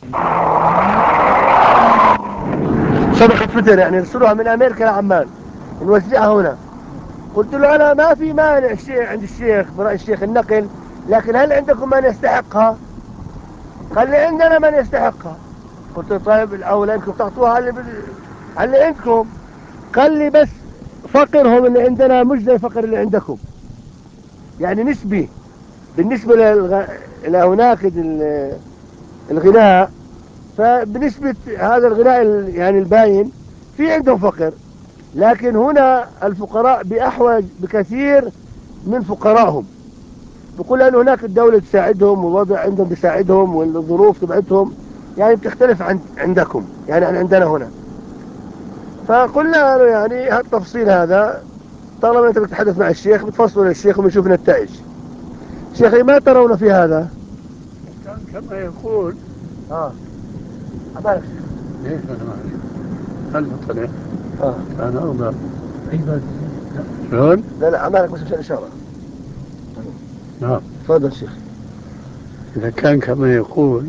صدقة فتر يعني يرسلوها من أمريكا لعمان نوزعها هنا. قلت له أنا ما في مانع الشيخ عند الشيخ برأي الشيخ النقل، لكن هل عندكم من يستحقها؟ قال لي عندنا من يستحقها. قلت له طيب الأولى أنكم تعطوها على اللي عندكم. قال لي بس فقرهم اللي عندنا مش زي فقر اللي عندكم، يعني نسبي بالنسبة لهناك الغناء، فبنسبة هذا الغناء يعني الباين في عندهم فقر، لكن هنا الفقراء بأحوج بكثير من فقرائهم. بقول أن هناك الدولة تساعدهم والوضع عندهم بيساعدهم والظروف تبعتهم يعني بتختلف عندكم يعني عن عندنا هنا. فقلنا له يعني هالتفصيل هذا طالما أنت بتتحدث مع الشيخ بتفصلوا للشيخ وبنشوف نتائج. شيخي ما ترون في هذا؟ كان كما يقول عبالك ليش أنا ما أعرف هل طلع كان أفضل شلون؟ لا عمالك بس مشان إشارة. نعم تفضل شيخ. إذا كان كما يقول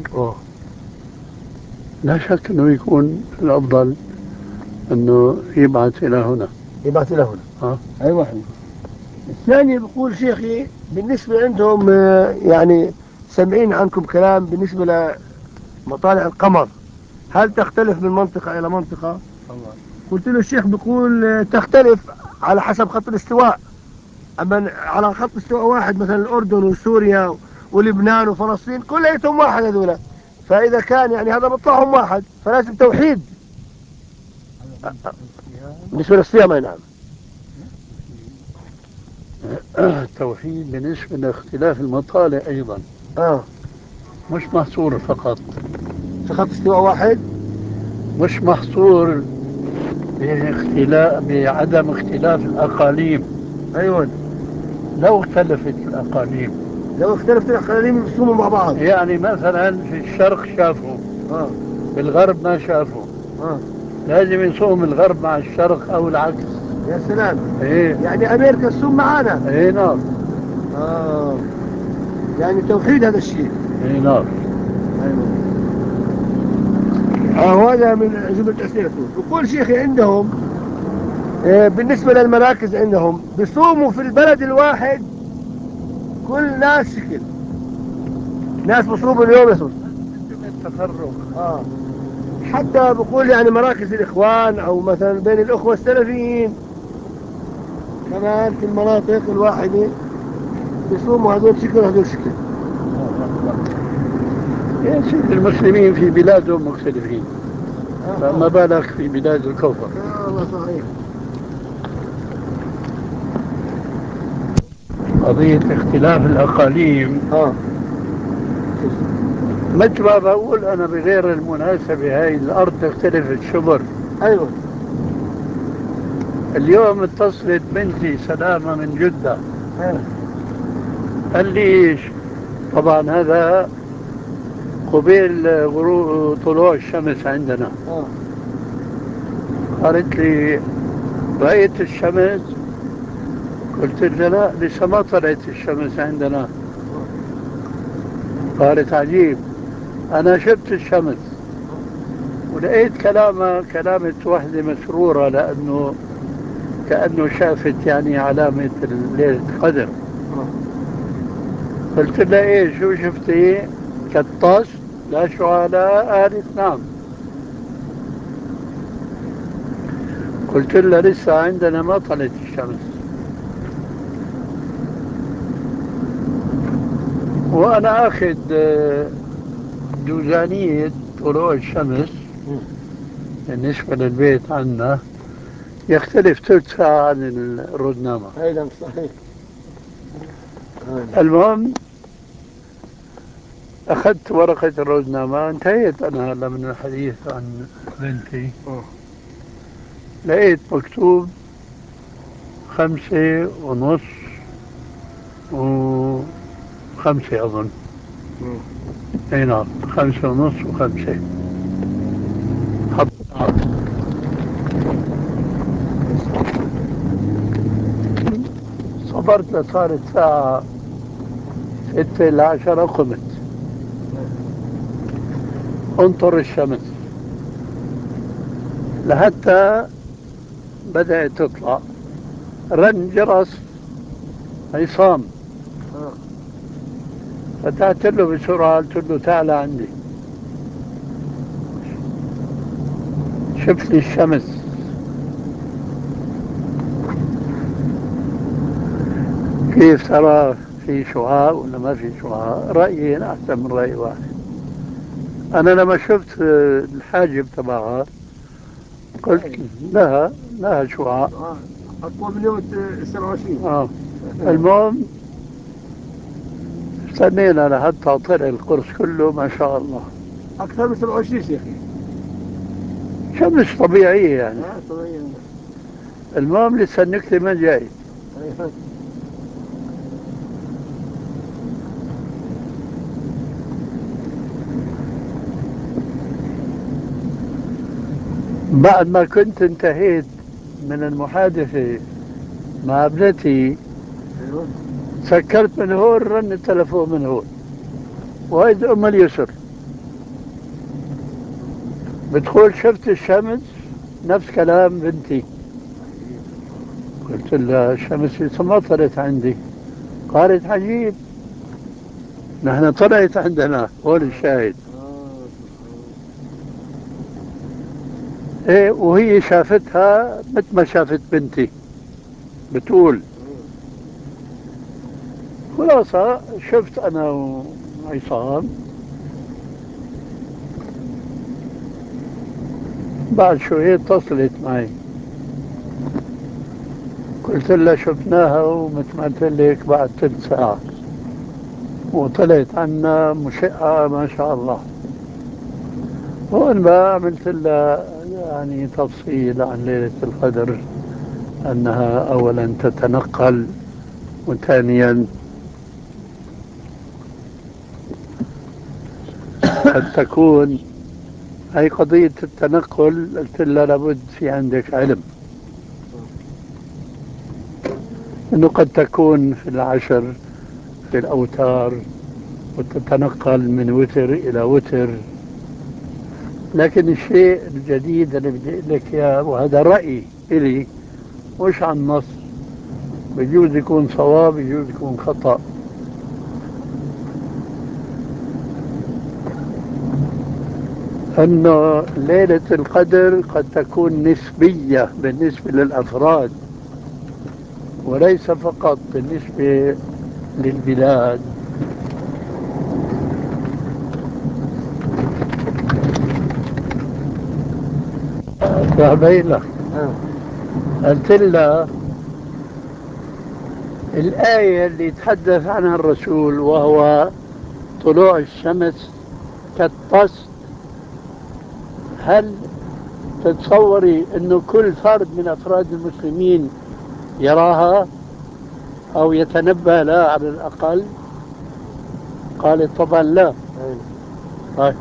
لا شك أنه يكون الأفضل أنه يبعث إلى هنا. يبعث إلى هنا. أي واحد. الثاني بقول شيخي بالنسبة عندهم يعني سمعين عنكم كلام بالنسبة لمطالع القمر، هل تختلف من منطقة إلى منطقة؟ قلت له الشيخ بيقول تختلف على حسب خط الاستواء، أما على خط استواء واحد مثلا الأردن وسوريا ولبنان وفلسطين كلهم واحد هذولا، فإذا كان يعني هذا مطلعهم واحد فلازم توحيد بالنسبة للصيام. نعم التوحيد بالنسبة لاختلاف المطالع أيضا مش محصور فقط في خط استواء واحد، مش محصور بعدم اختلاف الأقاليم. أيوة لو اختلفت الأقاليم، لو اختلفت الأقاليم يصوموا مع بعض، يعني مثلا في الشرق شافوا في الغرب ما شافوا لازم يصوم الغرب مع الشرق أو العكس. يا سلام. إيه يعني أمريكا تصوم معانا. إيه نعم. يعني توحيد هذا الشيء. إيه نعم. هذا من جملة أسئلته. يقول شيخي عندهم بالنسبة للمراكز عندهم بيصوموا في البلد الواحد كل ناس شكل، ناس بيصوموا اليوم يصوم التفرق. حتى بقول يعني مراكز الإخوان أو مثلا بين الأخوة السلفيين كمان في المناطق الواحدة بيصوموا هذول شكل وهذول شكل. يا سيدي المسلمين في بلادهم مختلفين، فما بالك في بلاد الكفر. والله صحيح. قضية اختلاف الأقاليم مثل ما بقول أنا بغير المناسبة هاي الأرض تختلف الشبر. أيوة. اليوم اتصلت بنتي سلامة من جدة قال لي طبعا هذا قبيل غروب طلوع الشمس عندنا. قالت لي رأيت الشمس؟ قلت لها لا لسه ما طلعت الشمس عندنا. قالت عجيب أنا شفت الشمس. ولقيت كلامة وحدة مسرورة لأنه كأنه شافت يعني علامة ليلة القدر. قلت لها إيه شو شفتي؟ كالطش لا شعلاء؟ قالت نعم. قلت لها لسه عندنا ما طلعت الشمس. وأنا أخذ جوزانية طلوع الشمس بالنسبة للبيت عنا يختلف ثلث ساعة عن الرودنامة. أيضا صحيح. المهم أخذت ورقة الرودنامة انتهيت أنا هلا من الحديث عن بنتي. لقيت مكتوب 5:30 و5 أظن. اي نعم 5:30 و5. صبرت لصارت الساعة 6:10 قمت. انطر الشمس لحتى بدأت تطلع. رن جرس عصام، فتحت له بسرعة، قلت له تعال عندي، شوف لي الشمس. كيف ترى، في شعاع ولا ما في شعاع؟ رأيي أحسن من رأي واحد. أنا لما شفت الحاجب تبعها قلت لها شعاع أقوى من يوم 27. المهم استنينا لحتى طلع القرص كله ما شاء الله. أكثر من 27 شيخي. شمس طبيعية يعني. طبيعية. المهم لسه النكتة ما جاي. بعد ما كنت انتهيت من المحادثة مع ابنتي سكرت من هون، رن التلفون من هون، وهيدي أم اليسر بتقول شفت الشمس، نفس كلام بنتي. قلت لها الشمس لسه ما طلعت عندي. قالت عجيب، نحن طلعت عندنا، هون الشاهد. ايه، وهي شافتها مثل ما شافت بنتي بتقول. خلاصة شفت أنا وعصام. بعد شوية اتصلت معي، قلت لها شفناها ومثل ما قلت لك بعد ثلث ساعة، وطلعت عنا مشقة ما شاء الله. هون بقى عملت لها يعني تفصيل عن ليلة القدر، أنها أولا تتنقل، وثانيا قد تكون، هي قضية التنقل قلت لها لابد في عندك علم، أنه قد تكون في العشر في الأوتار وتتنقل من وتر إلى وتر. لكن الشيء الجديد اللي بدي أقول لك إياه، وهذا رأيي إلي مش عن نص، بيجوز يكون صواب بيجوز يكون خطأ، أنه ليلة القدر قد تكون نسبية بالنسبة للأفراد وليس فقط بالنسبة للبلاد. فهمين لك، قلت لها الآية اللي يتحدث عنها الرسول وهو طلوع الشمس كالطست، هل تتصوري أنه كل فرد من أفراد المسلمين يراها أو يتنبه لها على الأقل؟ قالت طبعا لا. طيب،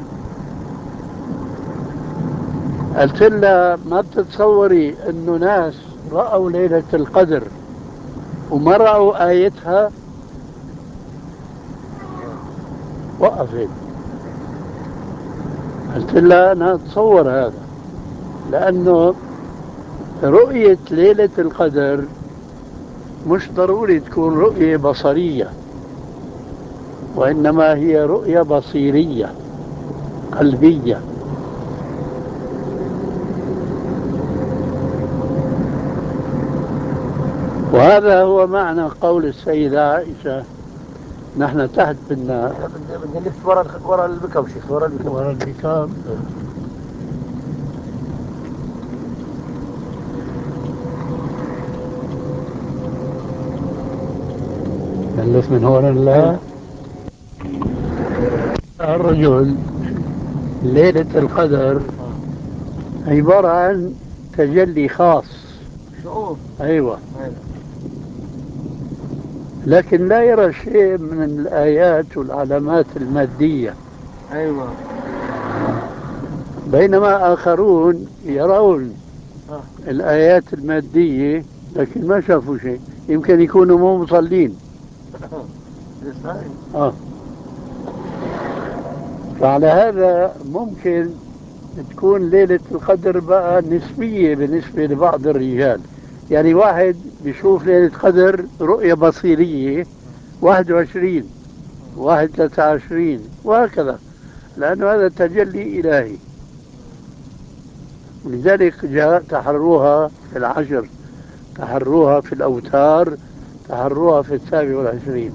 قلت لها ما بتتصوري أنه ناس رأوا ليلة القدر وما رأوا آيتها؟ وقفت. قلت لها أنا أتصور هذا، لأنه رؤية ليلة القدر مش ضروري تكون رؤية بصرية، وإنما هي رؤية بصيرية قلبية. وهذا هو معنى قول السيدة عائشة نحن تحت بالنار. بدي نلف ورا البكم شيخ، ورا البكام. نلف من هون. لا، الرجل ليلة القدر عبارة عن تجلي خاص، شعور. أيوة. لكن لا يرى شيء من الآيات والعلامات المادية. أيوة. بينما آخرون يرون الآيات المادية لكن ما شافوا شيء، يمكن يكونوا مو مصلين. فعلى هذا ممكن تكون ليلة القدر بقى نسبية بالنسبة لبعض الرجال. يعني واحد بيشوف ليلة قدر رؤية بصيرية 21 23 وهكذا، لأنه هذا تجلي إلهي. لذلك جاء تحروها في العشر، تحروها في الأوتار، تحروها في 27.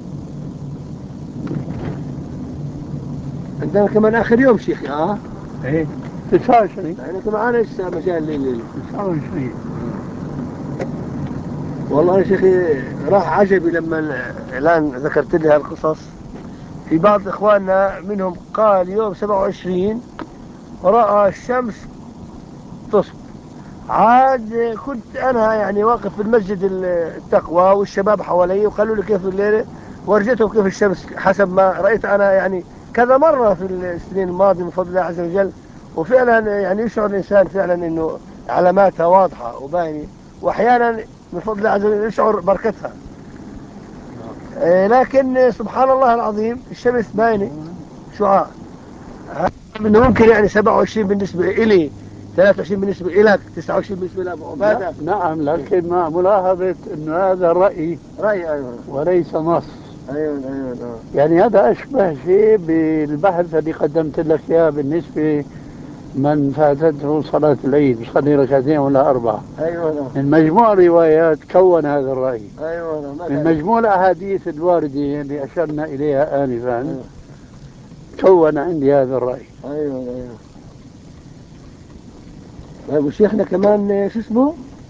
عندنا كمان آخر يوم شيخي. ايه 29. احنا معانا لسه مجال الليل. 29. والله يا شيخي راح عجبي لما الآن ذكرت لي هالقصص. في بعض إخواننا منهم قال يوم 27 رأى الشمس تسقط. عاد كنت أنا يعني واقف في المسجد التقوى والشباب حوالي وقالوا لي كيف الليلة، ورجيتهم كيف الشمس حسب ما رأيت أنا يعني كذا مرة في السنين الماضية من فضل الله عز وجل. وفعلا يعني يشعر الإنسان فعلا أنه علاماتها واضحة وباينة، وأحيانا من فضل الله عز وجل يشعر بركتها. لكن سبحان الله العظيم الشمس باينة شعاع. انه ممكن يعني 27 بالنسبة إلي، 23 بالنسبة لك، 29 بالنسبة لأبو عبادة. نعم، لكن مع ملاحظة أنه هذا رأي أيوة. وليس نص. أيوة. يعني هذا أشبه شيء بالبحث اللي قدمت لك إياه بالنسبة من فاتته صلاة العيد يصلي ركعتين ولا أربعة. أيوة. من مجموع الروايات كون هذا الرأي. أيوة. من مجموع الأحاديث الواردة اللي أشرنا إليها آنفا. أيوة. كون عندي هذا الرأي. أيوة. طيب وشيخنا كمان شو اسمه؟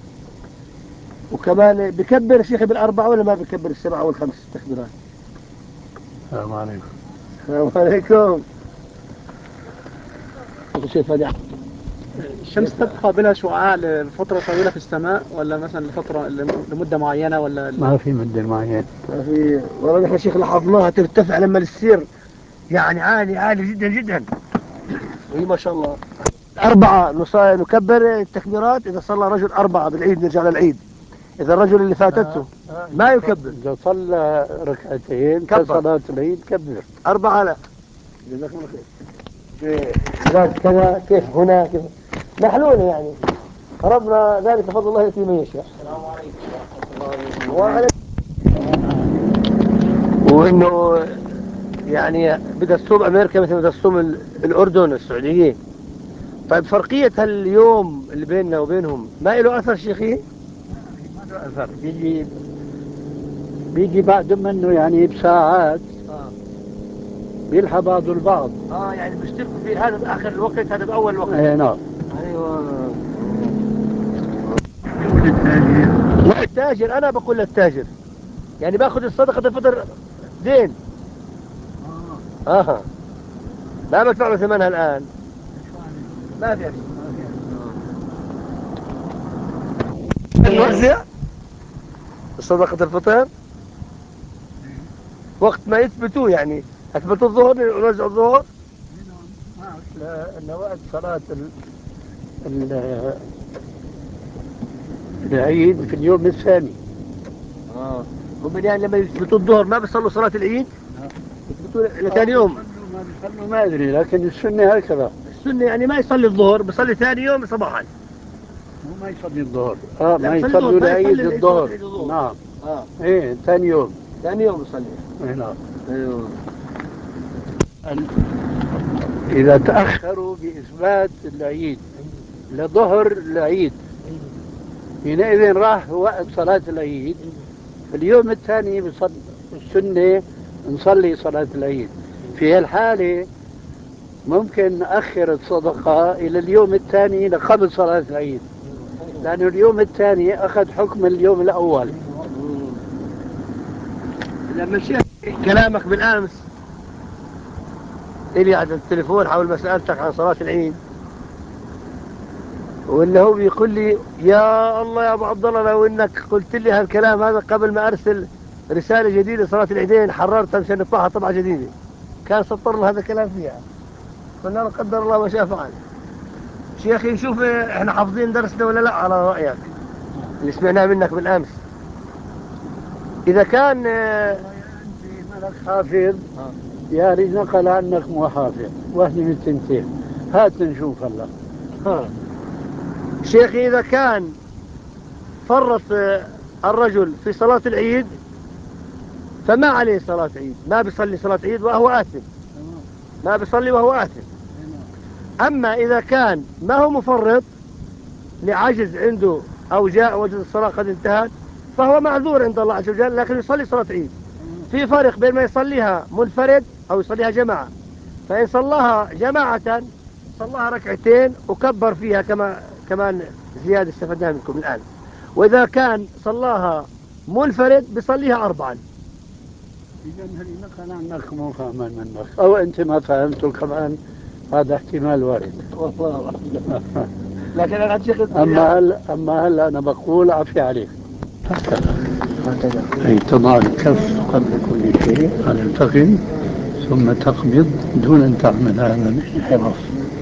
وكمان بكبر شيخي بالأربعة ولا ما بكبر السبعة والخمس تكبيرات؟ السلام عليكم. السلام عليكم. شيخ فادي. الشمس تبقى بلا شعاع لفترة طويلة في السماء، ولا مثلا لفترة لمدة معينة، ولا ما في مدة معينة. ما في والله نحن شيخ لاحظناها ترتفع لما السير يعني عالي جدا جدا. وهي ما شاء الله أربعة نكبر التكبيرات إذا صلى رجل أربعة بالعيد نرجع للعيد. إذا الرجل اللي فاتته ما يكبر. إذا صلى ركعتين كبر. كصلاة العيد كبر. أربعة لا. جزاك الله خير. كذا كيف هنا كيف محلولة يعني. فرضنا ذلك فضل الله يأتي من يشاء. السلام عليكم ورحمة الله. وإنه يعني بدها تصوم أمريكا مثل بدها تصوم الأردن السعودية. طيب فرقية اليوم اللي بيننا وبينهم ما له أثر شيخي؟ ما له أثر. بيجي بعد منه يعني بساعات بيلحى بعض البعض. يعني بيشتركوا في هذا بآخر الوقت هذا بأول الوقت. نعم. أيوة. التاجر. لا التاجر أنا بقول للتاجر يعني باخذ الصدقة الفطر دين. ما بدفع له ثمنها الآن. ما في نوزع صدقة الفطر وقت ما يثبتوا يعني أثبتوا الظهر نوزع الظهر. لا وقت صلاة العيد في اليوم الثاني. هم يعني لما يثبتوا الظهر ما بيصلوا صلاة العيد يثبتوا لثاني يوم. ما أدري، لكن السنة هكذا. السنة يعني ما يصلي الظهر بيصلي ثاني يوم صباحا. هو ما يصلي الظهر. لا ما يصلي يصلوا الظهر، العيد يصلي الظهر. الظهر. نعم. ايه ثاني يوم. ثاني يوم يصلي. نعم. ايوه. إذا تأخروا بإثبات العيد لظهر العيد حينئذ راح وقت صلاة العيد. في اليوم الثاني بصلي السنة، نصلي صلاة العيد. في هالحالة ممكن نأخر الصدقة إلى اليوم الثاني لقبل صلاة العيد، لأنه اليوم الثاني أخذ حكم اليوم الأول. لما الشيخ كلامك بالأمس إلي على التليفون حول مسألتك عن صلاة العيد، واللي هو بيقول لي يا الله يا أبو عبد الله لو إنك قلت لي هالكلام هذا قبل ما أرسل رسالة جديدة صلاة العيدين حررتها مشان نطبعها طبعة جديدة كان سطر له هذا الكلام فيها. قلنا له قدر الله ما شاء فعل. شيخي شوف احنا حافظين درسنا ولا لا على رأيك اللي سمعناه منك بالأمس. إذا كان ملك حافظ يعني نقل عنك محافظ واحدة من التنتين، هات نشوف هلا. ها شيخي، إذا كان فرط الرجل في صلاة العيد فما عليه صلاة عيد، ما بيصلي صلاة عيد وهو آثم، ما بيصلي وهو آثم. أما إذا كان ما هو مفرط لعجز عنده أو جاء وجد الصلاة قد انتهت فهو معذور عند الله عز وجل، لكن يصلي صلاة عيد. في فرق بين ما يصليها منفرد أو يصليها جماعة. فإن صلاها جماعة صلاها ركعتين وكبر فيها كمان زيادة استفدناها منكم الآن. وإذا كان صلاها منفرد بيصليها أربعا. إذا هذه نقل عنك مو فاهما منك، أو أنت ما فهمته كمان، هذا احتمال وارد. والله لكن أنا شيخ أما هل أنا بقول عفي عليك هكذا، أي تضع الكف قبل كل شيء على الفخذ ثم تقبض دون أن تعمل هذا الانحراف.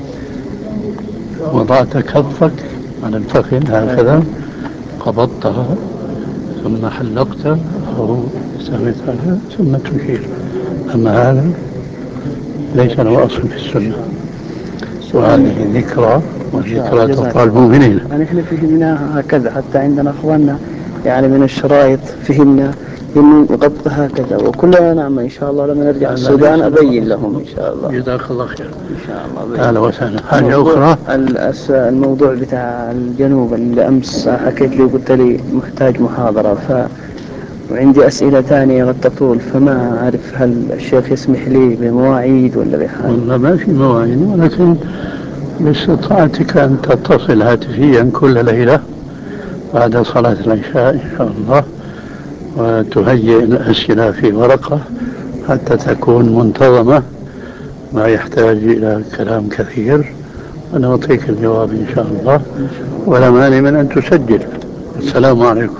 وضعت كفك على الفخذ هكذا، قبضتها ثم حلقت أو سويت هذا ثم تشير. أما هذا ليس له أصل في السنة، وهذه ذكرى، والذكرى تقال مؤمنين. يعني احنا فهمناها هكذا، حتى عندنا اخواننا يعني من الشرايط فهمنا انه يغطى هكذا، وكلنا نعمل ان شاء الله لما نرجع السودان ابين لهم ان شاء الله. جزاك الله خير. ان شاء الله. اهلا وسهلا. حاجة اخرى؟ الموضوع بتاع الجنوب اللي امس حكيت لي وقلت لي محتاج محاضرة، وعندي أسئلة ثانية قد تطول، فما أعرف هل الشيخ يسمح لي بمواعيد ولا بحال؟ والله ما في مواعيد، ولكن باستطاعتك أن تتصل هاتفيا كل ليلة بعد صلاة العشاء إن شاء الله، وتهيئ الأسئلة في ورقة حتى تكون منتظمة، ما يحتاج إلى كلام كثير، ونعطيك الجواب إن شاء الله، ولا مانع من أن تسجل. السلام عليكم.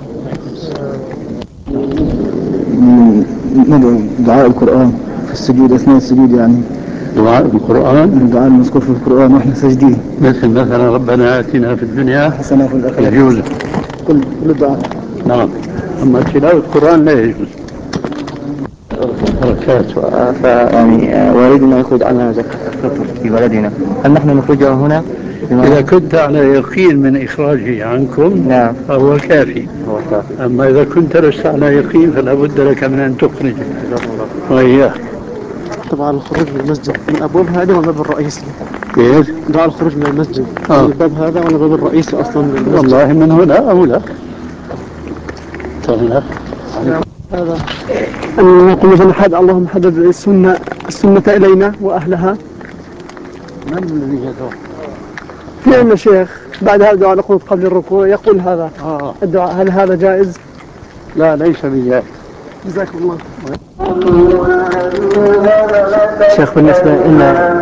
ندعو دعاء القرآن في السجود أثناء السجود، يعني دعاء القرآن، الدعاء المذكور في القرآن واحنا ساجدين، مثلا ربنا آتنا في الدنيا حسنة في الآخرة، يجوز كل الدعاء. نعم. أما تلاوة القرآن لا يجوز. بركاته. فيعني والدنا يخرج عنا زكاة الفطر في بلدنا، هل نحن نخرجها هنا؟ إذا كنت على يقين من إخراجه عنكم نعم فهو كافي. هو كافي. أما إذا كنت لست على يقين فلا بد لك من أن تخرجه وإياه. طبعا الخروج من المسجد من الابواب هذه ولا الباب الرئيسي؟ كيف؟ دعاء الخروج من المسجد من الباب هذا ولا الباب الرئيسي اصلا من المسجد؟ والله من هنا أولى. طيب هذا أن نقول مثلا اللهم حدد السنة إلينا وأهلها. من الذي يدعو؟ في عندنا شيخ بعد هذا الدعاء نقول قبل الركوع يقول هذا الدعاء، هل هذا جائز؟ لا ليس بجائز. جزاكم الله. شيخ بالنسبة لنا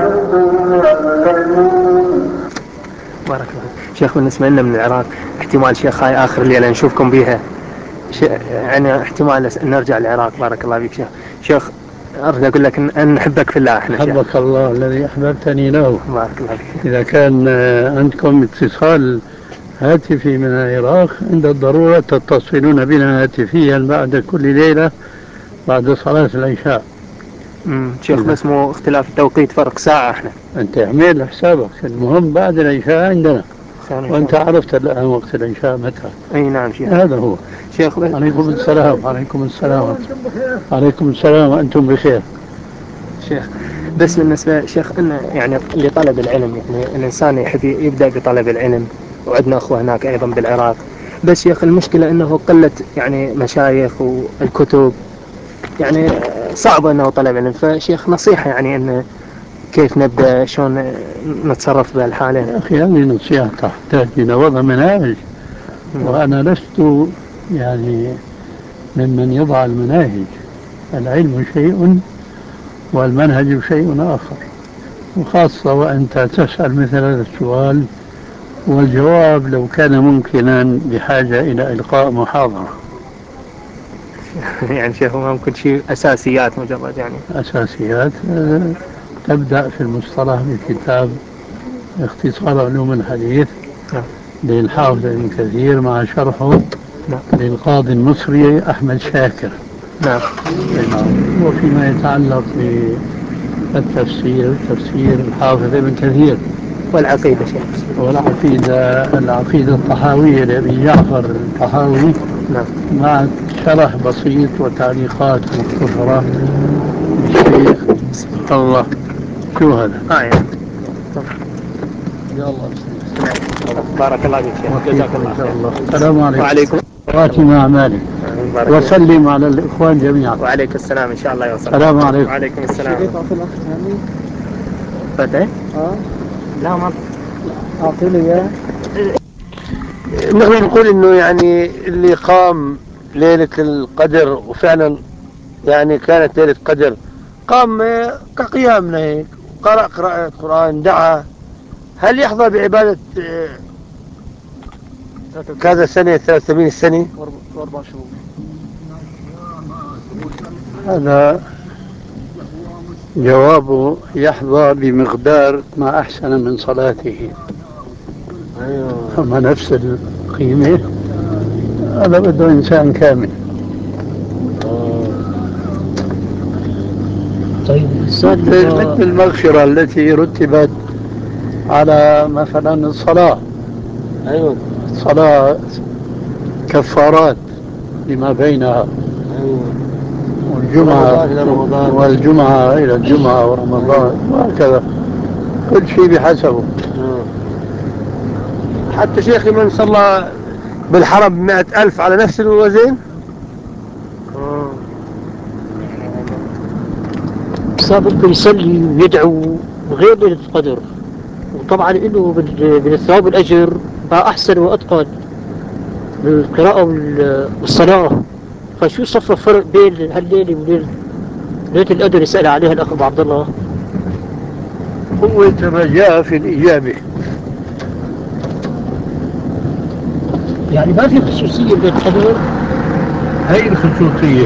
بارك الله. شيخ بالنسبة لنا من العراق احتمال شيخ هاي آخر ليلة نشوفكم بيها، يعني احتمال نرجع العراق. بارك الله فيك شيخ أرجو أقول لك أن نحبك في الله. احنا حبك الله الذي أحببتني له. بارك الله فيك. إذا كان عندكم اتصال هاتفي من العراق عند الضرورة تتصلون بنا هاتفيا بعد كل ليلة بعد صلاة العشاء. شيخ بس مو اختلاف التوقيت، فرق ساعة احنا. أنت اعمل حسابك، المهم بعد العشاء عندنا، وأنت عرفت الآن وقت العشاء متى. أي نعم شيخ. هذا هو. شيخ بس عليكم السلام. عليكم السلام. عليكم السلام وأنتم بخير. شيخ بس بالنسبة شيخ إن يعني لطلب العلم، يعني الإنسان يحب يبدأ بطلب العلم، وعندنا أخوة هناك أيضا بالعراق، بس شيخ المشكلة إنه قلة يعني مشايخ والكتب، يعني صعب إنه طلب علم. فشيخ نصيحة يعني إنه كيف نبدأ، شلون نتصرف بهالحالة؟ يا أخي هذه نصيحة تحتاج إلى وضع مناهج، وأنا لست يعني ممن يضع المناهج. العلم شيء والمنهج شيء آخر، وخاصة وأنت تسأل مثل هذا السؤال والجواب لو كان ممكنا بحاجة إلى إلقاء محاضرة. يعني شيخ ممكن شيء أساسيات مجرد، يعني أساسيات. تبدأ في المصطلح بكتاب اختصار علوم الحديث للحافظ ابن كثير مع شرحه للقاضي المصري أحمد شاكر، نعم. نعم. وفيما يتعلق بالتفسير تفسير الحافظ ابن كثير، والعقيدة شيخ. العقيدة الطحاوية لأبي جعفر الطحاوي، نعم. مع شرح بسيط وتعليقات مختصرة للشيخ الله. شو هذا؟ يعني. يا الله. بارك الله فيك شيخ، جزاك الله خير. السلام عليكم. وعليكم خواتم أعمالي، وسلم على الإخوان جميعا. وعليكم السلام إن شاء الله يوصل. السلام عليكم. وعليكم السلام. فتح؟ لا ما أعطي لي إياه. نقدر نقول انه يعني اللي قام ليلة القدر وفعلا يعني كانت ليلة قدر، قام كقيامنا هيك، قرأ قراءة قرآن، دعا. هل يحظى بعبادة كذا سنة 83 سنة و4 شهور؟ هذا جوابه يحظى بمقدار ما أحسن من صلاته. أما نفس القيمة هذا بده إنسان كامل. طيب مثل المغفرة التي رتبت على مثلا الصلاة. ايوه. الصلاة كفارات لما بينها. والجمعة إلى الجمعة ورمضان وهكذا، كل شيء بحسبه. حتى شيخي من صلى بالحرم 100,000 على نفس الوزن. سابق يصلي ويدعو غير ليلة القدر، وطبعا إنه بالثواب والأجر أحسن وأتقن بالقراءة والصلاة. فشو صف الفرق بين هالليلة وليلة القدر يسأل عليها الأخ أبو عبد الله؟ قوة الرجاء في الإجابة. يعني ما في خصوصية بين القدر؟ هي الخصوصية،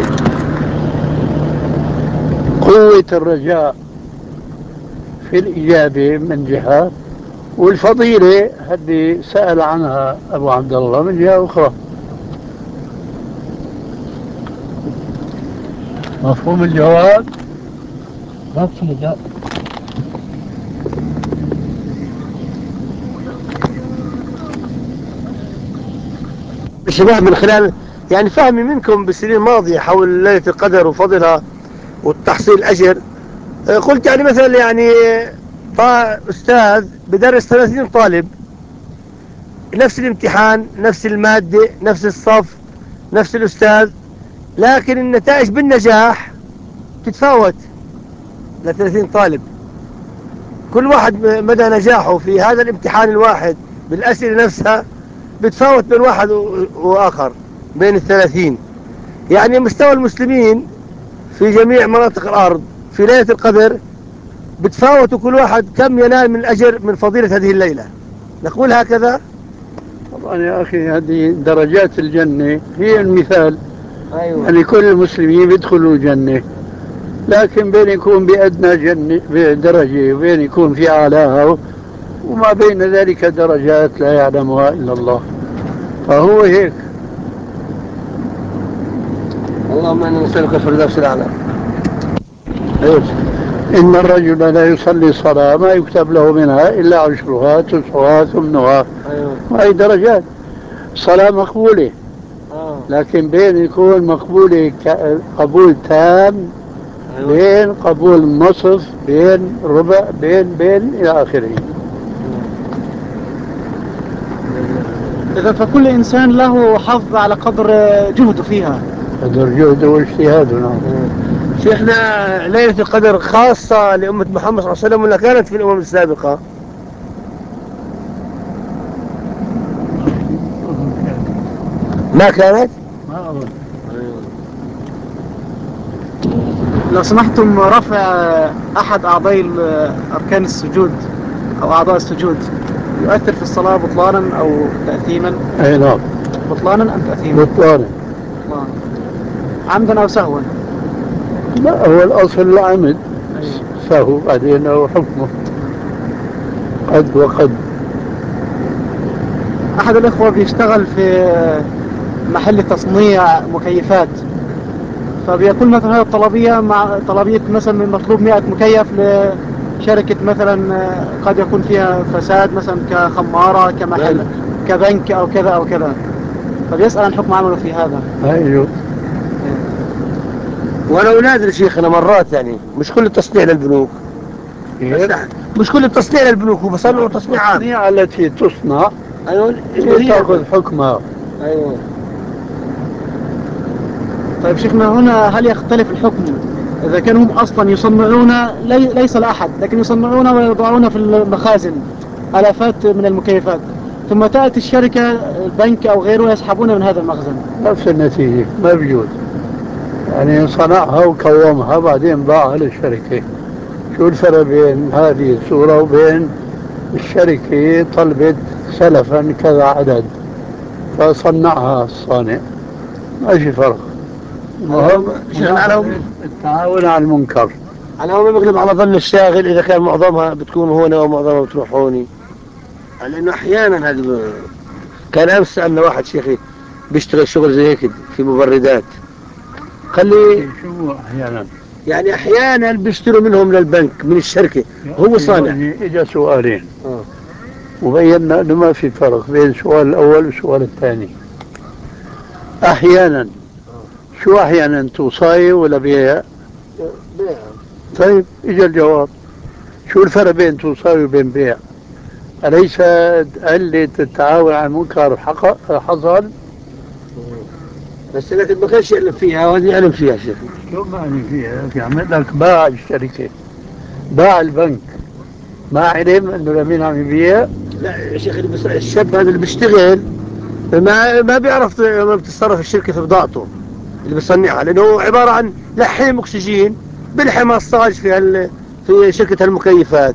قوة الرجاء في الإجابة من جهة، والفضيلة هذه سأل عنها أبو عبد الله من جهة أخرى. مفهوم الجواب؟ مفهوم الجواب. الشباب من خلال يعني فهمي منكم بالسنين الماضية حول ليلة القدر وفضلها والتحصيل أجر، قلت يعني مثلا يعني أستاذ بدرس 30 طالب، نفس الامتحان، نفس المادة، نفس الصف، نفس الأستاذ، لكن النتائج بالنجاح تتفاوت ل 30 طالب. كل واحد مدى نجاحه في هذا الامتحان الواحد بالأسئلة نفسها بتفاوت بين واحد وآخر، بين 30. يعني مستوى المسلمين في جميع مناطق الأرض في ليلة القدر بتفاوت كل واحد كم ينال من الأجر من فضيلة هذه الليلة. نقول هكذا. طبعا يا أخي هذه درجات الجنة هي المثال. أيوة. يعني كل المسلمين بيدخلوا الجنة، لكن بين يكون بأدنى جنة درجة وبين يكون في أعلاها، وما بين ذلك درجات لا يعلمها إلا الله. فهو هيك. اللهم إنا نسألك الفردوس الأعلى. إن الرجل لا يصلي صلاة ما يكتب له منها إلا عشرها تسعها ثمنها. وهي درجات. صلاة مقبولة، لكن بين يكون مقبولة قبول تام، بين قبول نصف، بين ربع، بين إلى آخره. إذا فكل إنسان له حظ على قدر جهده فيها. قدر جهده واجتهاده. نعم. شيخنا ليلة القدر خاصة لأمة محمد صلى الله عليه وسلم ولا كانت في الأمم السابقة؟ ما كانت؟ ما أظن. لو سمحتم رفع أحد أعضاء أركان السجود أو أعضاء السجود يؤثر في الصلاة بطلانا أو تأثيما؟ أي نعم. بطلانا أم تأثيما؟ بطلانا. عمدا أو سهوا؟ لا، هو الأصل العمد، سهو بعدين أو حكمه قد وقد. أحد الأخوة بيشتغل في محل تصنيع مكيفات، فبيكون مثلا هذه الطلبية مع طلبية مثلا من مطلوب 100 مكيف لشركة مثلا قد يكون فيها فساد مثلا كخمارة كمحل كبنك أو كذا أو كذا، فبيسأل عن حكم عمله في هذا. أيوه. ولو نادر شيخنا مرات يعني مش كل التصنيع للبنوك، مش كل التصنيع للبنوك، هو بصنعوا تصنيع عام. التصنيع التي تصنع ايوه تأخذ حكمها. ايوه. طيب شيخنا، هنا هل يختلف الحكم إذا كانوا هم أصلا يصنعون ليس لأحد، لكن يصنعون ويضعون في المخازن آلافات من المكيفات، ثم تأتي الشركة البنك أو غيره يسحبون من هذا المخزن؟ نفس النتيجة، ما بيجوز. يعني صنعها وكومها بعدين باعها للشركة. شو الفرق بين هذه الصورة وبين الشركة طلبت سلفا كذا عدد فصنعها الصانع؟ ما في فرق. التعاون على المنكر. على هو بيغلب على ظن الشاغل إذا كان معظمها بتكون هنا ومعظمها بتروح هوني، لأنه أحيانا هذا كان أمس سألنا واحد شيخي بيشتغل شغل زي هيك في مبردات، خلي شو أحيانا يعني أحيانا بيشتروا منهم للبنك من الشركة هو صانع. إجا سؤالين وبينا أنه ما في فرق بين السؤال الأول والسؤال الثاني. أحيانا شو أحيانا توصاي ولا بيع؟ بيع. طيب إجا الجواب، شو الفرق بين توصاي وبين بيع؟ أليس علة التعاون على المنكر حصل؟ بس لكن ما كانش يعلم فيها وهذه يعلم فيها شيخ. شو معني فيها؟ في عمل لك باع الشركة، باع البنك، ما علم انه لمين عم يبيع؟ لا يا شيخ، الشاب هذا اللي بيشتغل ما بيعرف ما بتتصرف الشركة في بضاعته اللي بيصنعها، لأنه عبارة عن لحيم أكسجين بلحم الصاج في شركة المكيفات.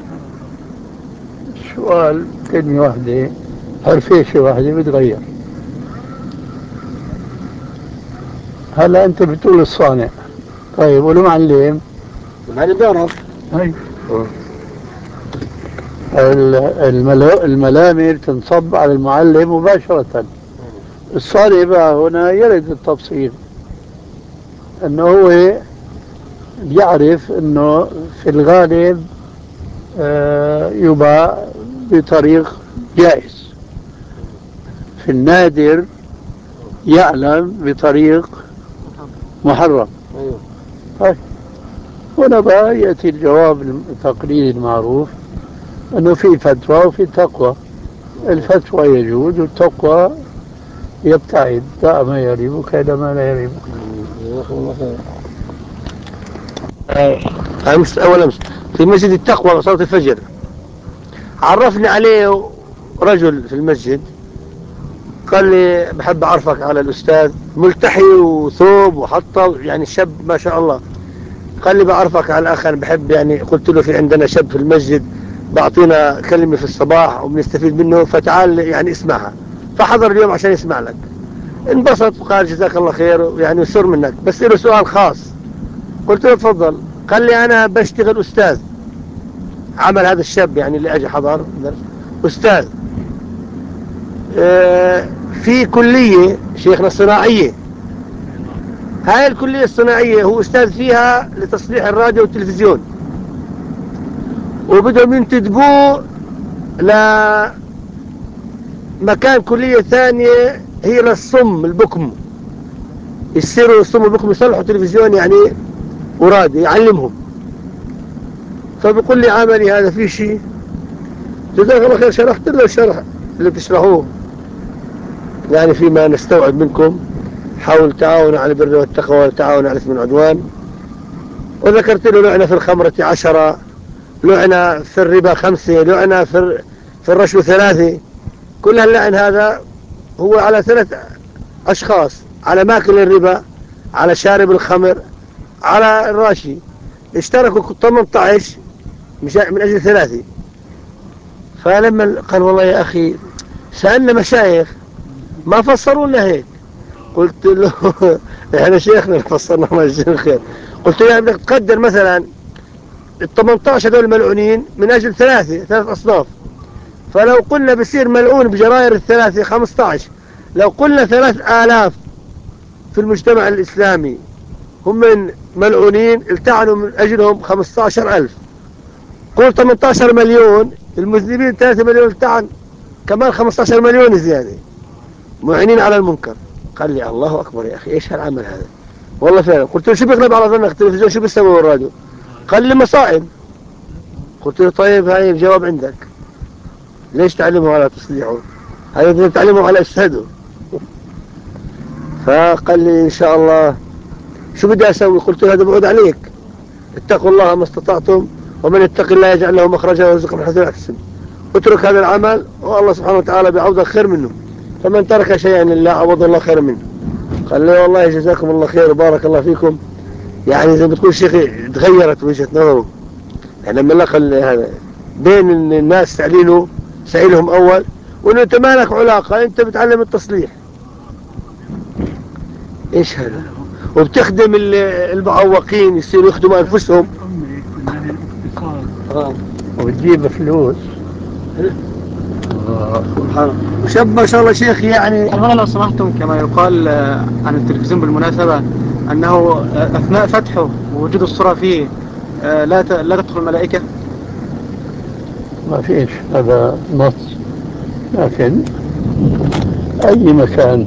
السؤال كلمة واحدة، حرفيشة واحدة بتغير. هلا أنت بتقول الصانع، طيب والمعلم؟ المعلم بيعرف. هاي الملامر تنصب على المعلم مباشرة. الصانع بقى هنا يرد التفصيل، أنه هو يعرف أنه في الغالب يباع بطريق جائز، في النادر يعلم بطريق محرم. طيب هنا بقى يأتي الجواب التقليدي المعروف أنه في فتوى وفي تقوى. الفتوى يجوز والتقوى يبتعد، دع ما يريبك إلى ما لا يريبك. أول أمس في مسجد التقوى صلاة الفجر عرفني عليه رجل في المسجد، قال لي بحب أعرفك على الأستاذ، ملتحي وثوب وحطه يعني شاب ما شاء الله. قال لي بعرفك على الأخ، أنا بحب يعني، قلت له في عندنا شاب في المسجد بعطينا كلمة في الصباح وبنستفيد منه، فتعال يعني اسمعها. فحضر اليوم عشان يسمع لك، انبسط وقال جزاك الله خير يعني وسر منك، بس له سؤال خاص. قلت له تفضل. قال لي أنا بشتغل أستاذ، عمل هذا الشاب يعني اللي أجي حضر أستاذ في كلية شيخنا الصناعية. هاي الكلية الصناعية هو أستاذ فيها لتصليح الراديو والتلفزيون، وبدهم ينتدبوه لمكان كلية ثانية هي للصم البكم، يصيروا الصم البكم يصلحوا تلفزيون يعني وراديو يعلمهم. فبقول لي عملي هذا في شيء؟ جزاك الله خير. شرحت له الشرح اللي بتشرحوه يعني فيما نستوعب منكم، حول تعاون على البر والتقوى وتعاون على الإثم والعدوان، وذكرت له لعنة في الخمرة 10، لعنة في الربا 5، لعنة في الرشوة 3. كل هاللعن هذا هو على 3 أشخاص، على ماكل الربا، على شارب الخمر، على الراشي. اشتركوا 18 من أجل 3. فلما قال والله يا أخي سألنا مشايخ ما فسروا لنا هيك. قلت له احنا شيخنا فسرنا ما جزاك خير. قلت له يعني بدك تقدر مثلا ال 18 هذول ملعونين من أجل 3 أصناف، فلو قلنا بصير ملعون بجرائر ال3 15. لو قلنا 3000 في المجتمع الإسلامي هم من ملعونين التعنوا من أجلهم 15,000. قول 18 مليون، المذنبين 3 مليون التعن، كمان 15 مليون زيادة معينين على المنكر. قال لي الله أكبر يا أخي، إيش هالعمل هذا؟ والله فعلا. قلت له شو بيغلب على ظنك التلفزيون، شو بيسوي الراديو؟ قال لي مصائب. قلت له طيب هاي الجواب عندك، ليش تعلموا على تصليحه؟ هاي تعلموا على إفساده. فقال لي إن شاء الله. شو بدي أسوي؟ قلت له هذا بعود عليك، اتقوا الله ما استطعتم، ومن يتق الله يجعل له مخرجا ويرزقه من حيث لا يحتسب. اترك هذا العمل والله سبحانه وتعالى بيعوضك خير منه، فمن ترك شيئا لله عوض الله خير منه. قال لي والله جزاكم الله خير وبارك الله فيكم. يعني زي ما تقول شيخي تغيرت وجهة نظره، يعني لما لقى هذا بين الناس تعليله سائلهم أول، وإنه أنت ما لك علاقة، أنت بتعلم التصليح. إيش هذا؟ وبتخدم المعوقين يصيروا يخدموا أنفسهم. وتجيب فلوس. سبحان الله. وشاب ما شاء الله شيخ يعني. هل لو سمحتم كما يقال عن التلفزيون بالمناسبة أنه أثناء فتحه ووجود الصورة فيه لا تدخل الملائكة؟ ما فيش هذا نص، لكن أي مكان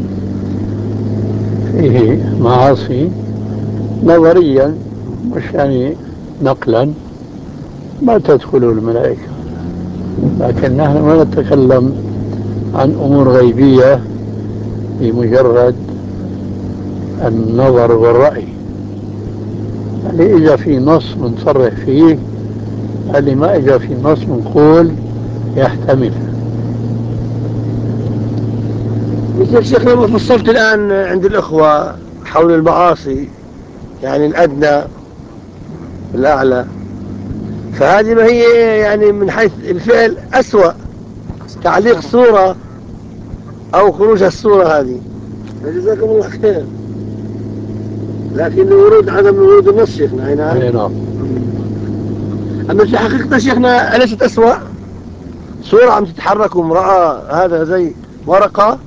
فيه معاصي نظريا، مش يعني نقلا، ما تدخل الملائكة. لكن نحن ما نتكلم عن أمور غيبية بمجرد النظر والرأي. اللي إذا في نص بنصرح فيه، اللي ما إذا في نص بنقول يحتمل. مثل شيخ لما فصلت الآن عند الأخوة حول المعاصي، يعني الأدنى الأعلى، فهذه ما هي يعني من حيث الفعل أسوأ، تعليق صورة أو خروج الصورة هذه. فجزاكم الله خير. لكن ورود عدم ورود النص شيخنا هنا. نعم. أما في حقيقة شيخنا أليست أسوأ؟ صورة عم تتحرك وامرأة هذا زي ورقة.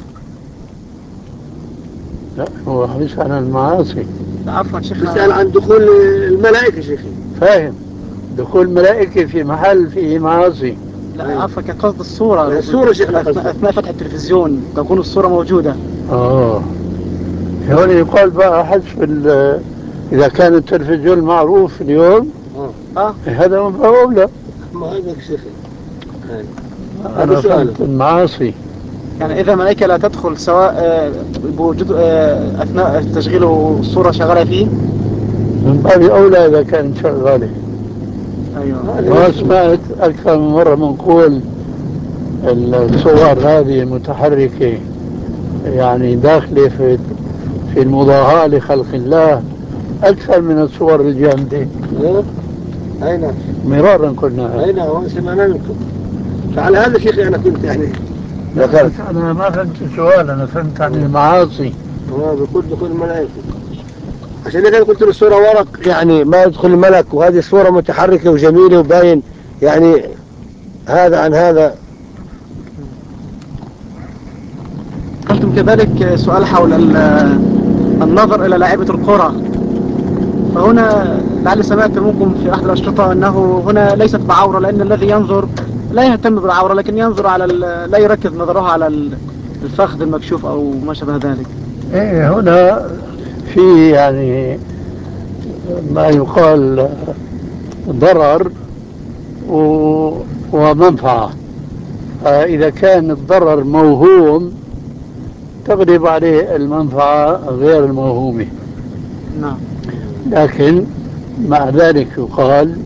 لا، هو حديث عن المعاصي. عفوا شيخنا، بسأل عن دخول الملائكة شيخي. فاهم، دخول ملائكة في محل فيه معاصي. لا عفوا كان قصد الصورة. الصورة شيخنا أثناء فتح التلفزيون تكون الصورة موجودة. هون يقال بقى حذف إذا كان التلفزيون معروف اليوم هذا من باب أولى. ما هذا شيخي. أنا فهمت المعاصي. يعني إذا الملائكة لا تدخل سواء بوجود أثناء تشغيله الصورة شغالة فيه، من باب أولى إذا كان شغالة. أيوة. ما سمعت أكثر من مرة بنقول الصور هذه متحركة، يعني داخلة في المضاهاة لخلق الله أكثر من الصور الجامدة. أين مرارا قلنا أين هو سمعنا منكم. فعلى هذا شيخي أنا كنت يعني ذكرت. أنا ما فهمت السؤال، أنا فهمت عن المعاصي. بيقول دخول الملائكة، عشان كده قلت له الصورة ورق يعني ما يدخل الملك، وهذه الصورة متحركة وجميلة وباين يعني هذا عن هذا. قلتم كذلك سؤال حول النظر إلى لاعبة الكرة، فهنا لعل سمعت منكم في أحد الأشرطة أنه هنا ليست بعورة، لأن الذي ينظر لا يهتم بالعورة، لكن ينظر على لا يركز نظره على الفخذ المكشوف أو ما شابه ذلك. إيه، هنا في يعني ما يقال ضرر ومنفعة. إذا كان الضرر موهوم تغلب عليه المنفعة غير الموهومة. نعم. لكن مع ذلك يقال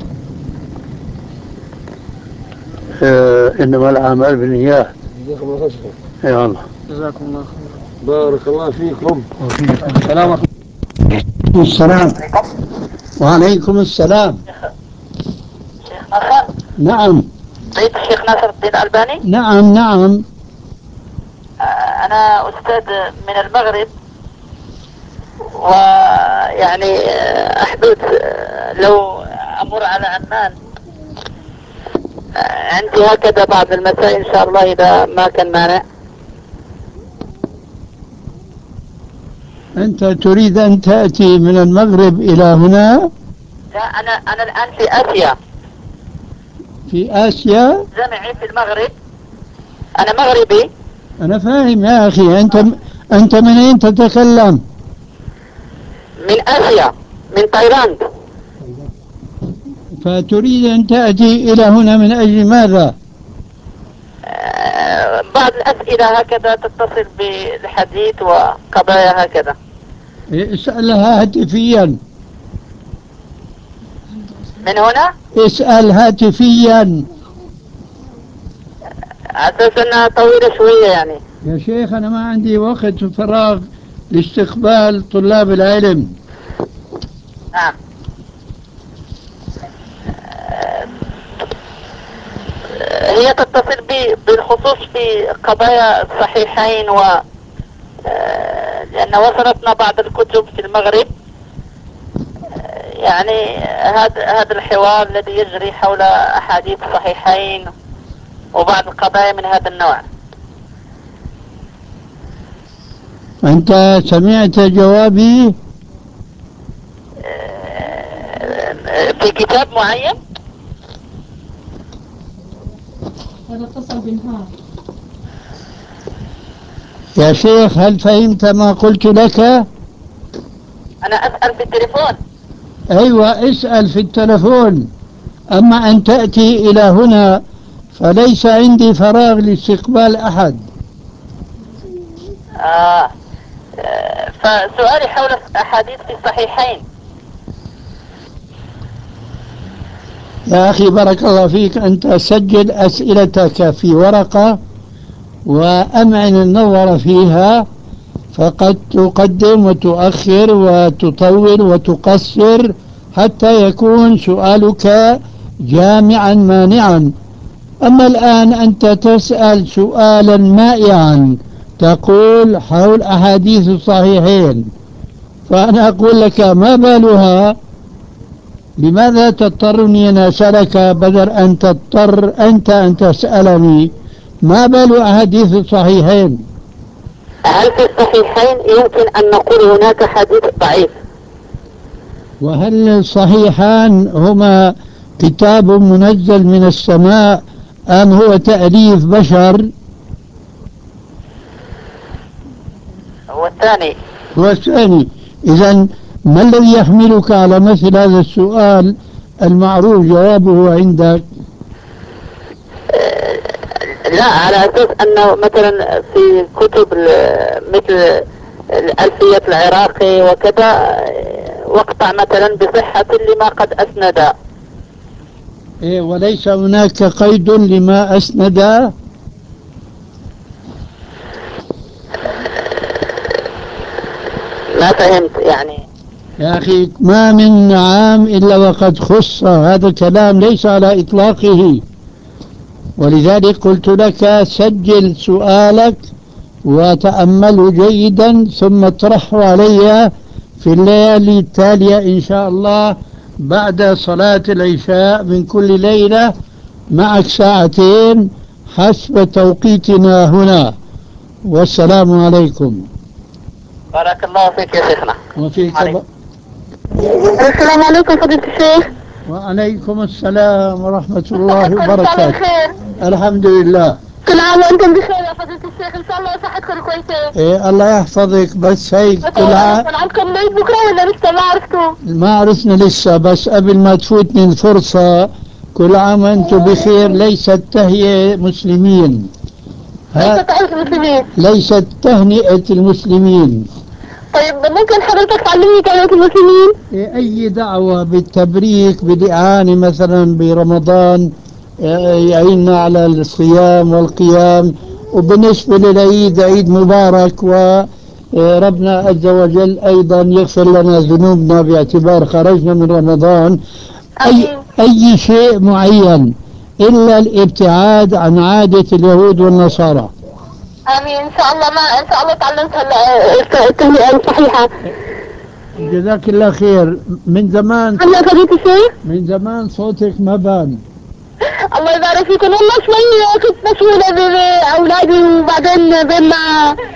إنما الأعمال بالنيات. جزاكم الله خير. يا الله. جزاكم الله خير. بارك الله فيكم. السلام عليكم. السلام. وعليكم السلام. شيخ ناصر. نعم. طيب الشيخ ناصر الدين الألباني. نعم نعم. أنا أستاذ من المغرب، ويعني أحدث لو أمر على عمان عندي هكذا بعض المسائل إن شاء الله إذا ما كان مانع. أنت تريد أن تأتي من المغرب إلى هنا؟ لا، أنا الآن في آسيا. في آسيا؟ جامعي في المغرب. أنا مغربي. أنا فاهم يا أخي. أنت من أين تتكلم؟ من آسيا، من تايلاند. فتريد أن تأتي إلى هنا من أجل ماذا؟ بعض الأسئلة هكذا تتصل بالحديث وقضايا هكذا. اسألها هاتفيا. من هنا اسأل هاتفيا. على أساس أنها طويلة شوية يعني. يا شيخ أنا ما عندي وقت فراغ لاستقبال طلاب العلم. نعم. هي تتصل بالخصوص في قضايا الصحيحين لأن وصلتنا بعض الكتب في المغرب. يعني هذا الحوار الذي يجري حول أحاديث الصحيحين وبعض القضايا من هذا النوع. أنت سمعت جوابي؟ في كتاب معين. هذا اتصل بالنهار. يا شيخ هل فهمت ما قلت لك؟ أنا أسأل في التليفون. أيوة اسأل في التلفون. أما أن تأتي إلى هنا فليس عندي فراغ لاستقبال أحد. فسؤالي حول أحاديث في الصحيحين. يا أخي بارك الله فيك، أنت سجل أسئلتك في ورقة وأمعن النظر فيها، فقد تقدم وتؤخر وتطول وتقصر حتى يكون سؤالك جامعا مانعا. أما الآن أنت تسأل سؤالا مائعا، تقول حول أحاديث الصحيحين، فأنا أقول لك ما بالها؟ لماذا تضطرني أن أسألك بدل أن تضطر أنت أن تسألني ما بال أحاديث الصحيحين؟ هل في الصحيحين يمكن أن نقول هناك حديث ضعيف؟ وهل الصحيحان هما كتاب منزل من السماء أم هو تأليف بشر؟ هو الثاني. هو الثاني. إذا ما الذي يحملك على مثل هذا السؤال المعروف جوابه عندك؟ لا، على أساس أنه مثلا في كتب مثل الألفية العراقي وكذا وقطع مثلا بصحة لما قد أسند. إيه، وليس هناك قيد لما أسند؟ ما فهمت يعني. يا أخي ما من عام إلا وقد خص، هذا الكلام ليس على إطلاقه، ولذلك قلت لك سجل سؤالك وتأمله جيدا ثم اطرحه علي في الليالي التالية إن شاء الله بعد صلاة العشاء من كل ليلة. معك ساعتين حسب توقيتنا هنا. والسلام عليكم. بارك الله فيك يا شيخنا. وفيك السلام عليكم فضيلة الشيخ. وعليكم السلام ورحمة الله صحتكم إن شاء الله وبركاته. بخير. الحمد لله. كل عام وأنتم بخير يا فضيلة الشيخ، إن شاء الله صحتكم كويسة. إيه الله يحفظك. بس هيك كل عام. عندكم عيد بكرة ولا لسه ما عرفتوا؟ ما عرفنا لسه، بس قبل ما تفوتني الفرصة كل عام وأنتم بخير. ليست تهيئة مسلمين، ليست تهنئة المسلمين. ليست تهنئة المسلمين. طيب ممكن حضرتك تعلمني كلمة المسلمين؟ إيه، أي دعوة بالتبريك بالإعانة مثلا برمضان يعيننا على الصيام والقيام. وبالنسبة للعيد عيد مبارك، وربنا عز وجل أيضا يغفر لنا ذنوبنا باعتبار خرجنا من رمضان. أي شيء معين إلا الابتعاد عن عادة اليهود والنصارى. آمين إن شاء الله. ما إن شاء الله تعلمت التهنئة الصحيحة. جزاك الله خير. من زمان هلا فضيلة الشيخ. من زمان صوتك ما بان. الله يبارك فيكم. والله شوي كنت مشغولة بأولادي وبعدين بين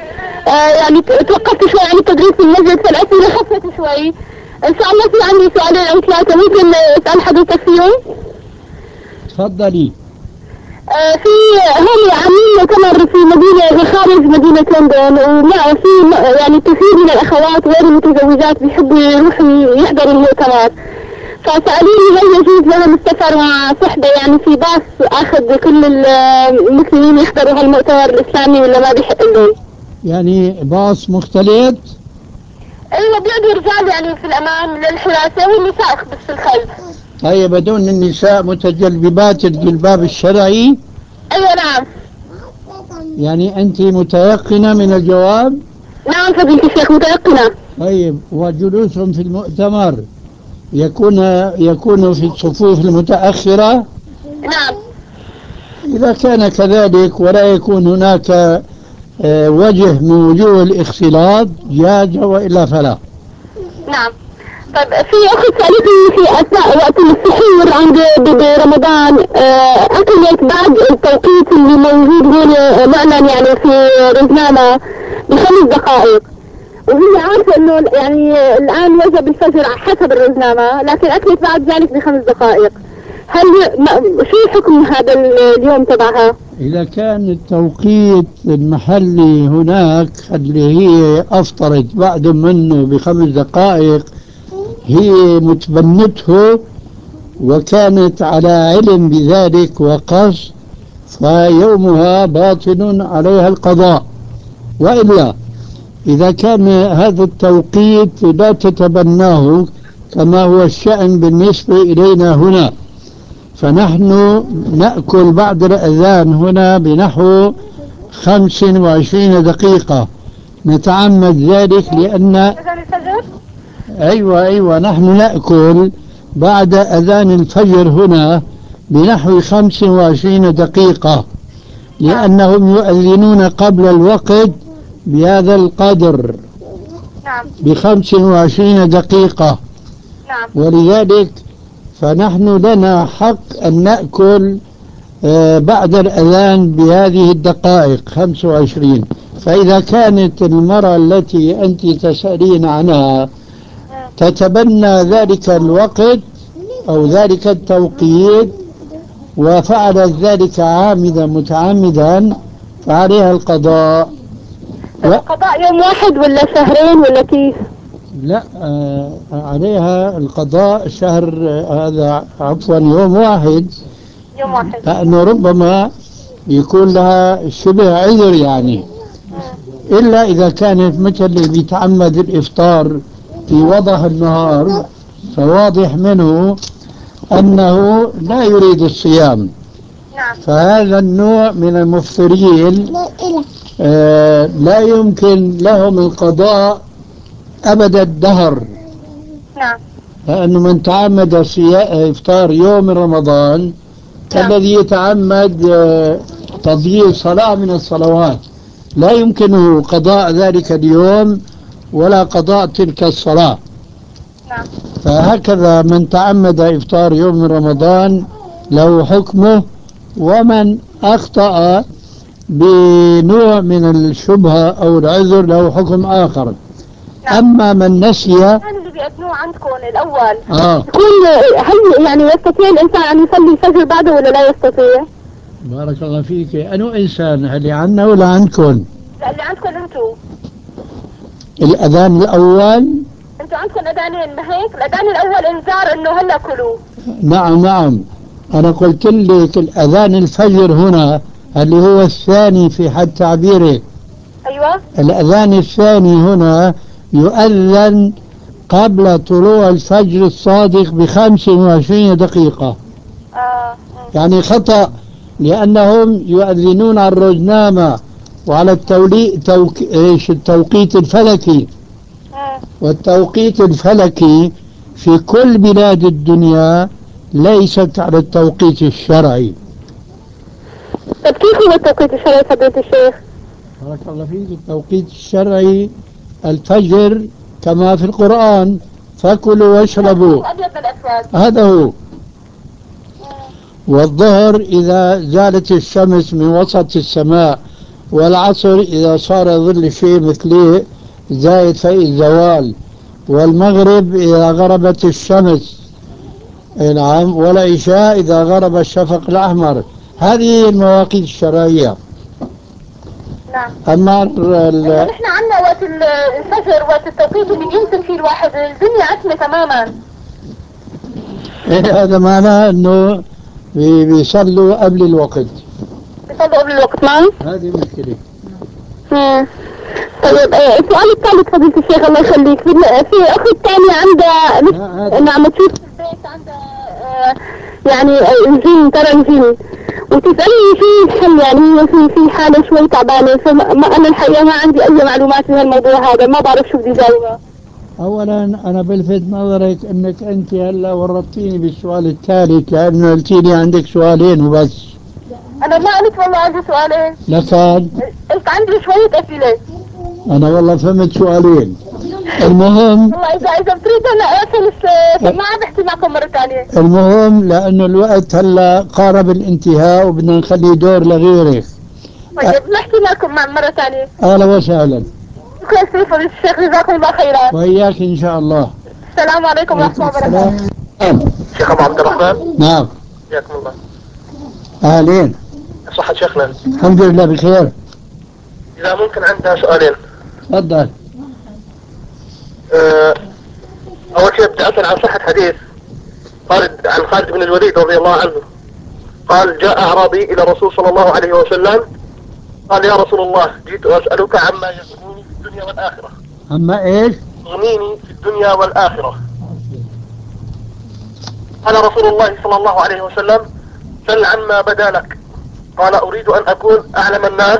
يعني توقفت شوي عن التدريس في المسجد، فالأسئلة خفت شوي. إن شاء الله في عندي سؤالين أو ثلاثة ممكن أسأل حضرتك فيهم. تفضلي. في هم عاملين مؤتمر في مدينة خارج مدينة لندن، ومع في يعني كثير من الأخوات غير المتزوجات بيحبوا يروحوا يحضروا المؤتمر، فسألوني هل يجوز لهم السفر مع صحبة يعني في باص أخذ كل المسلمين يحضروا هالمؤتمر الإسلامي ولا ما بيحق لهم؟ يعني باص مختلط؟ ايوه بيقعدوا رجال يعني في الأمام للحراسة والنساء بس في الخلف. هيا بدون النساء متجلبات الجلباب الشرعي؟ ايوه نعم. يعني أنت متيقنة من الجواب؟ نعم فضيلة الشيخ متيقنة. طيب، وجلوسهم في المؤتمر يكون في الصفوف المتأخرة؟ نعم. إذا كان كذلك ولا يكون هناك وجه من وجوه الاختلاط جاز، وإلا فلا. نعم. طيب في أخت سألتني في أثناء وقت السحور عند برمضان أكلت بعد التوقيت اللي موجود هون معلن يعني في رزنامة ب5 دقائق، وهي عارفة إنه يعني الآن وجب الفجر على حسب الرزنامة، لكن أكلت بعد ذلك ب5 دقائق. هل شو حكم هذا اليوم تبعها؟ إذا كان التوقيت المحلي هناك اللي هي أفطرت بعد منه ب5 دقائق، هي متبنته وكانت على علم بذلك وقصد، فيومها باطل عليها القضاء. وإلا إذا كان هذا التوقيت لا تتبناه كما هو الشأن بالنسبة إلينا هنا، فنحن نأكل بعد الأذان هنا بنحو 25 دقيقة، نتعمد ذلك لأن أذان الفجر؟ أيوة نحن نأكل بعد أذان الفجر هنا بنحو 25 دقيقة، لأنهم يؤذنون قبل الوقت بهذا القدر نعم. ب25 دقيقة. نعم. ولذلك فنحن لنا حق أن نأكل بعد الأذان بهذه الدقائق 25. فإذا كانت المرأة التي أنت تسألين عنها تتبنى ذلك الوقت أو ذلك التوقيت وفعلت ذلك عامدا متعمدا فعليها القضاء. القضاء يوم واحد ولا شهرين ولا كيف؟ لا، عليها القضاء شهر، هذا عفوا يوم واحد، يوم واحد. لأنه ربما يكون لها شبه عذر يعني، إلا إذا كانت مثل اللي بيتعمد الإفطار في وضح النهار، فواضح منه أنه لا يريد الصيام، نعم. فهذا النوع من المفطرين لا يمكن لهم القضاء أبد الدهر، نعم. لأنه من تعمد إفطار يوم رمضان كالذي يتعمد تضييع صلاة من الصلوات، لا يمكنه قضاء ذلك اليوم ولا قضاء تلك الصلاة. نعم. فهكذا من تعمد إفطار يوم رمضان له حكمه، ومن أخطأ بنوع من الشبهة أو العذر له حكم آخر. أما من نسي كان اللي بيأذنوه عندكم الأول يكون هل يعني يستطيع الإنسان أن يصلي الفجر بعده ولا لا يستطيع؟ بارك الله فيك. أنو إنسان، هل عنا ولا عندكم؟ لا اللي عندكم أنتم. الأذان الأول أنتم عندكم أذانين، ما هيك؟ الأذان الأول إنذار إنه هلا كلوا. نعم أنا قلت لك الأذان الفجر هنا اللي هو الثاني في حد تعبيره. أيوة. الأذان الثاني هنا يؤذن قبل طلوع الفجر الصادق ب25 دقيقة. يعني خطأ، لأنهم يؤذنون على الرزنامة وعلى التوقيت الفلكي، والتوقيت الفلكي في كل بلاد الدنيا ليست على التوقيت الشرعي. طيب كيف هو التوقيت الشرعي فضيلة الشيخ؟ بارك الله فيك. التوقيت الشرعي الفجر كما في القرآن: فكلوا واشربوا، هذا هو. والظهر إذا زالت الشمس من وسط السماء والعصر إذا صار ظل شيء مثله زايد في الزوال، والمغرب إذا غربت الشمس. نعم. والعشاء إذا غرب الشفق الأحمر. هذه المواقيت الشرعية. نعم. أما نحن عندنا وقت الفجر، وقت التوقيت اللي بينزل فيه الواحد الدنيا عتمة تماما. هذا معناه أنه بيصلوا قبل الوقت. بيصلوا قبل الوقت. نعم. هذه مشكلة. طيب السؤال الثالث فضيلة الشيخ الله يخليك، في أخت ثانية عندها نعم تشوف في البيت عندها يعني الجن، ترى الجن، وتسألني في حل، يعني هي في حالة شوي تعبانة، فما أنا الحقيقة ما عندي أي معلومات في هالموضوع هذا، ما بعرف شو بدي جاوبها. أولا أنا بلفت نظرك أنك أنت هلا ورطتيني بالسؤال الثالث، لأنه قلتيلي عندك سؤالين وبس. أنا ما قلت والله عندي سؤالين. لكن قلت عندي شوية أسئلة. أنا والله فهمت سؤالين. المهم والله إذا بتريد أنا أخلص ما عم بحكي معكم مرة ثانية. المهم لأنه الوقت هلا قارب الانتهاء وبدنا نخلي دور لغيرك. طيب نحكي معكم مرة ثانية. أهلا وسهلا. شكرا كثير فضيلة الشيخ، جزاكم الله خيرا. وإياك إن شاء الله. السلام عليكم ورحمة الله وبركاته. شيخ أبو عبد الرحمن. نعم. حياكم الله. أهلين. صحة شيخنا. الحمد لله بخير. إذا ممكن عندنا سؤالين. تفضل. أول شيء بدي أسأل عن صحة حديث عن خالد بن الوليد رضي الله عنه. قال جاء أعرابي إلى الرسول صلى الله عليه وسلم قال يا رسول الله جئت أسألك عما يغنيني في الدنيا والآخرة. أما إيش؟ يغنيني في الدنيا والآخرة. قال رسول الله صلى الله عليه وسلم سل عما بدا لك. قال أريد أن أكون أعلم الناس.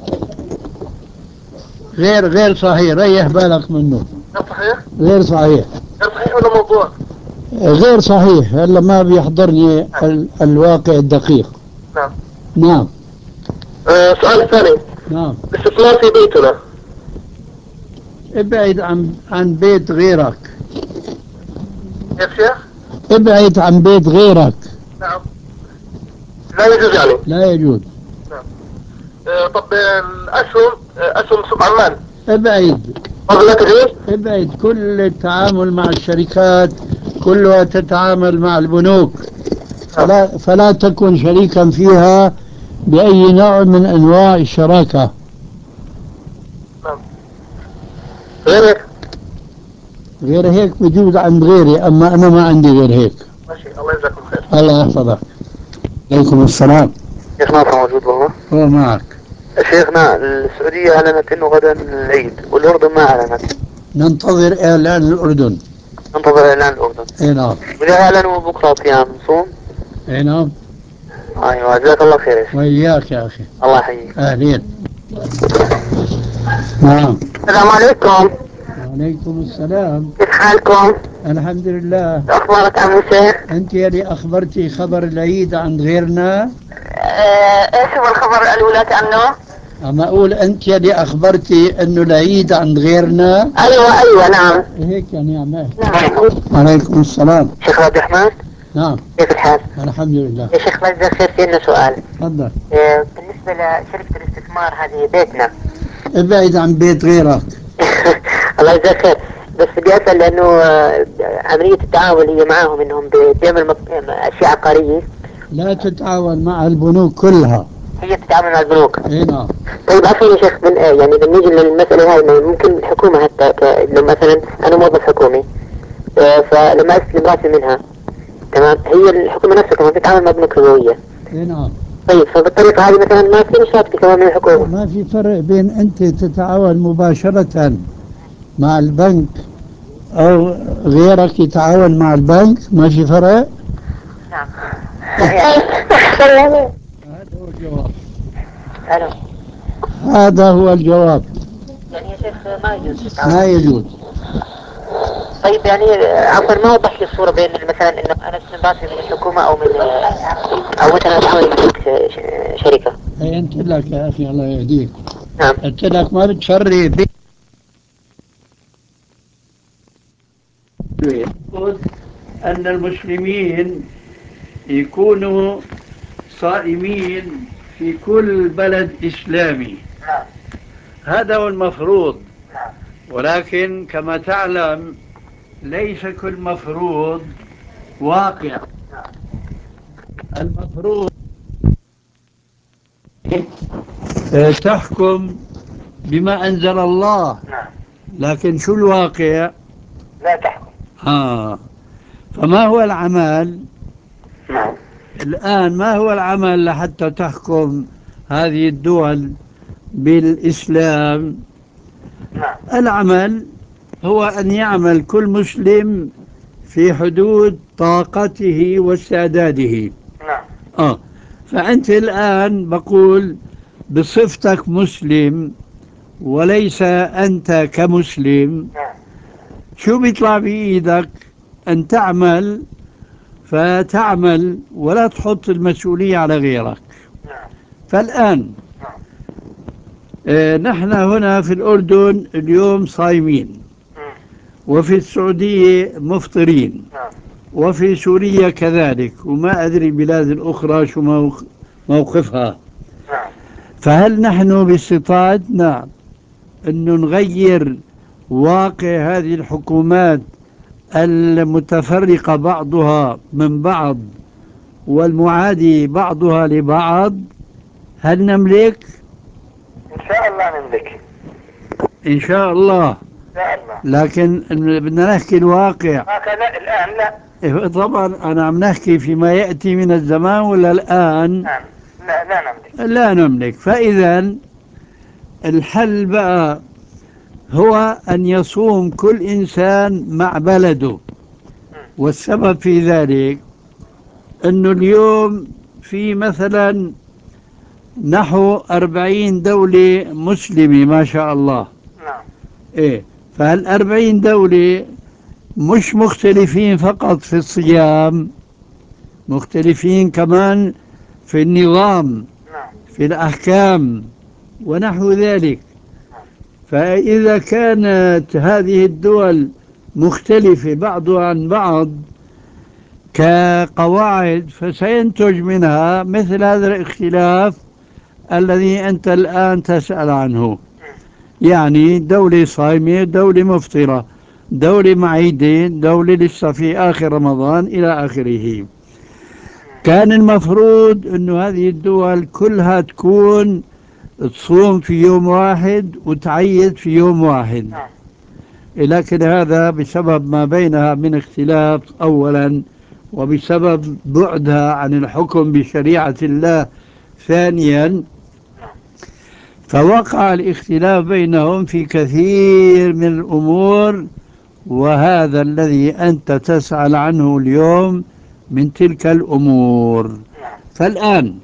غير صحيح، ريح بالك منه. غير صحيح؟ غير صحيح. غير صحيح ولا موضوع؟ غير صحيح، هلا ما بيحضرني الواقع الدقيق. نعم. نعم. سؤال الثاني. نعم. الاستثمار في بيتنا. ابعد عن بيت غيرك. يا شيخ؟ ابعد عن بيت غيرك. نعم. لا يجوز يعني؟ لا يجوز. نعم. طب الأسهم أسهم سوق عمان. ابعد. لا تجوز؟ ابعد. كل التعامل مع الشركات كلها تتعامل مع البنوك، فلا تكن شريكا فيها بأي نوع من أنواع الشراكة. نعم. غيرك؟ غير هيك بجوز عند غيري، أما أنا ما عندي غير هيك. ماشي، الله يجزاكم خير. الله يحفظك. عليكم السلام. شيخ ناصر موجود والله. هو معك. شيخنا السعودية أعلنت إنه غدا العيد والأردن ما أعلنت. ننتظر إعلان الأردن. ننتظر إعلان الأردن. اي نعم. وإذا أعلنوا بكرة صيام نصوم؟ اي نعم. أيوة جزاك الله خير يا شيخ. وإياك يا أخي. الله يحييك. أهلين. نعم. السلام عليكم. وعليكم السلام. كيف حالكم؟ الحمد لله. أخبارك عم الشيخ؟ أنت يلي أخبرتي خبر العيد عن غيرنا. ايش هو الخبر الأولى عنه؟ أما أقول أنت يلي أخبرتي أنه العيد عند غيرنا. أيوة نعم. هيك يعني عمال. نعم. وعليكم السلام. شيخ عبد الرحمن. نعم. كيف الحال؟ الحمد لله. يا شيخ الله يجزاك خير، في لنا سؤال. تفضل. بالنسبة لشركة الاستثمار هذه بيتنا. ابعد عن بيت غيرك. الله يجزاك خير، بس بدي أسأل لأنه عملية التعامل هي معاهم إنهم بيعملوا أشياء عقارية. لا تتعاون مع البنوك كلها. هي تتعامل مع البنوك. اي نعم. طيب عفوا يا شيخ، يعني لما نيجي للمسألة هاي ممكن الحكومة حتى لو مثلا أنا موظف حكومي فلما أستلم راتبي منها، تمام، هي الحكومة نفسها كمان تتعامل مع بنوك ربوية. اي نعم. طيب فبالطريقة هذه مثلا ما في نشاط كمان من الحكومة. ما في فرق بين أنت تتعاون مباشرة مع البنك أو غيرك يتعاون مع البنك، ما في فرق. نعم. هذا هو الجواب. ألو. هذا هو الجواب. يعني يا شيخ ما يجوز. ما يجوز. طيب يعني عفوا ما وضح لي الصورة بين مثلا انه انا استلم راتبي من الحكومة او مثلا اتعامل مع شركة. هي أنت لك يا أخي الله يهديك. نعم. قلت لك ما بتفرق بين أن المسلمين يكونوا صائمين في كل بلد إسلامي هذا هو المفروض. ولكن كما تعلم ليس كل مفروض واقع. المفروض تحكم بما أنزل الله، لكن شو الواقع؟ لا تحكم. فما هو العمل الآن؟ ما هو العمل لحتى تحكم هذه الدول بالإسلام؟ العمل هو أن يعمل كل مسلم في حدود طاقته واستعداده. فأنت الآن بقول بصفتك مسلم وليس أنت كمسلم، شو بيطلع بإيدك؟ أن تعمل، فتعمل ولا تحط المسؤولية على غيرك. فالآن نحن هنا في الأردن اليوم صايمين، وفي السعودية مفطرين، وفي سوريا كذلك، وما أدري بلاد أخرى شو موقفها. فهل نحن باستطاعتنا أن نغير واقع هذه الحكومات المتفرقة بعضها من بعض والمعادي بعضها لبعض؟ هل نملك؟ إن شاء الله نملك. إن شاء الله. إن شاء الله. لكن بدنا نحكي الواقع. هكذا الآن لا. طبعا أنا عم نحكي فيما يأتي من الزمان، ولا الآن؟ لا نملك. لا نملك. فإذا الحل بقى هو أن يصوم كل إنسان مع بلده. والسبب في ذلك أنه اليوم في مثلا نحو 40 دولة مسلمة ما شاء الله. فهال40 دولة مش مختلفين فقط في الصيام، مختلفين كمان في النظام، في الأحكام ونحو ذلك. فإذا كانت هذه الدول مختلفة بعضها عن بعض كقواعد، فسينتج منها مثل هذا الاختلاف الذي أنت الآن تسأل عنه. يعني دولة صايمة، دولة مفطرة، دولة معيدة، دولة لسه في آخر رمضان إلى آخره. كان المفروض أنه هذه الدول كلها تكون تصوم في يوم واحد وتعيد في يوم واحد، لكن هذا بسبب ما بينها من اختلاف أولا، وبسبب بعدها عن الحكم بشريعة الله ثانيا، فوقع الاختلاف بينهم في كثير من الأمور، وهذا الذي أنت تسأل عنه اليوم من تلك الأمور. فالآن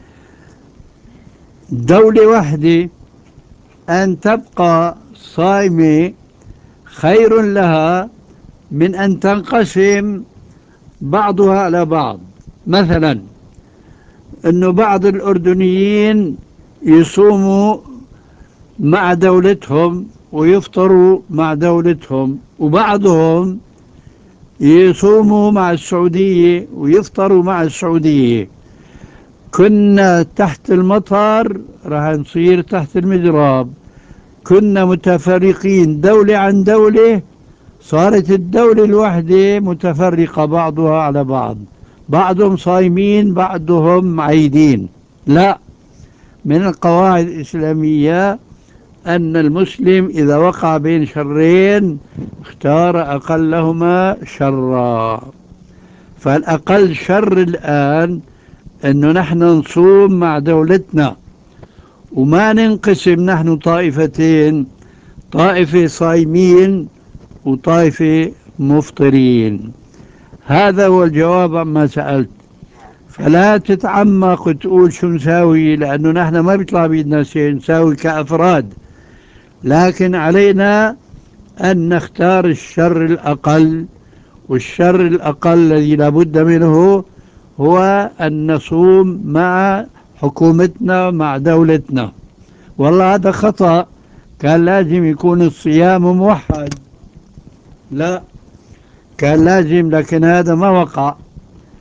دولة واحدة أن تبقى صائمة خير لها من أن تنقسم بعضها على بعض. مثلا أنه بعض الأردنيين يصوموا مع دولتهم ويفطروا مع دولتهم، وبعضهم يصوموا مع السعودية ويفطروا مع السعودية. كنا تحت المطر راح نصير تحت المضراب. كنا متفرقين دولة عن دولة، صارت الدولة الواحدة متفرقة بعضها على بعض، بعضهم صايمين بعضهم معيدين. لا، من القواعد الإسلامية أن المسلم إذا وقع بين شرين اختار أقلهما شرا. فالأقل شر الآن أنه نحن نصوم مع دولتنا وما ننقسم نحن طائفتين، طائفة صايمين وطائفة مفطرين. هذا هو الجواب عما سألت. فلا تتعمق وتقول شو نساوي، لأنه نحن ما بيطلع بيدنا شيء نساوي كأفراد، لكن علينا أن نختار الشر الأقل. والشر الأقل الذي لابد منه هو أن نصوم مع حكومتنا مع دولتنا. والله هذا خطأ، كان لازم يكون الصيام موحد. لا، كان لازم، لكن هذا ما وقع.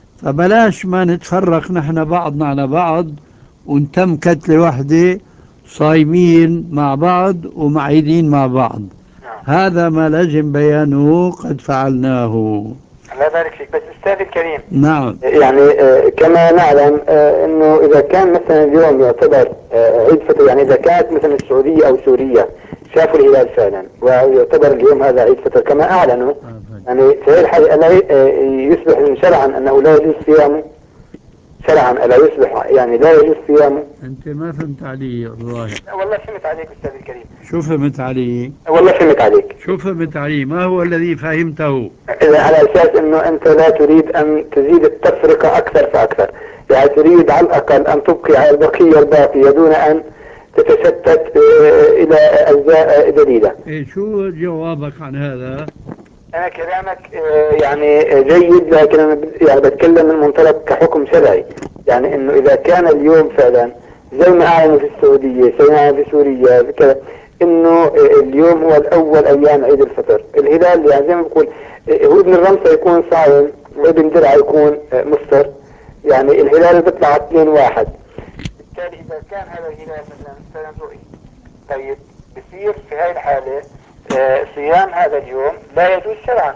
فبلاش ما نتفرق نحن بعضنا على بعض ونتم كتلة واحدة صايمين مع بعض ومعيدين مع بعض. هذا ما لازم بيانه قد فعلناه. الله يبارك فيك. بس أستاذ الكريم، نعم. يعني كما نعلم أنه إذا كان مثلا اليوم يعتبر عيد فطر، يعني إذا كانت مثلا السعودية أو سوريا شافوا الهلال فعلا ويعتبر اليوم هذا عيد فطر كما أعلنوا، يعني في هذه الحالة ألا يصبح شرعا أنه لا يجوز صيامه؟ شرعا ألا يصبح يعني لا يجوز صيامه؟ أنت ما فهمت علي والله. والله فهمت عليك أستاذ الكريم. شو فهمت علي؟ والله فهمت عليك. شو فهمت علي؟ ما هو الذي فهمته؟ على أساس أنه أنت لا تريد أن تزيد التفرقة أكثر فأكثر، يعني تريد على الأقل أن تبقي على البقية الباقية دون أن تتشتت إلى أجزاء جديدة. إيه شو جوابك عن هذا؟ أنا كلامك يعني جيد، لكن أنا يعني بتكلم من منطلق كحكم شرعي، يعني إنه إذا كان اليوم فعلا زي ما أعلنوا في السعودية زي ما أعلنوا في سوريا كذا، إنه اليوم هو الأول أيام عيد الفطر، الهلال يعني زي ما بقول هو ابن الرمسة يكون صائم وابن درعا يكون مفطر، يعني الهلال بيطلع 2-1. بالتالي إذا كان هذا الهلال مثلا فعلا رؤي، طيب بصير في هاي الحالة صيام هذا اليوم لا يجوز شرعا.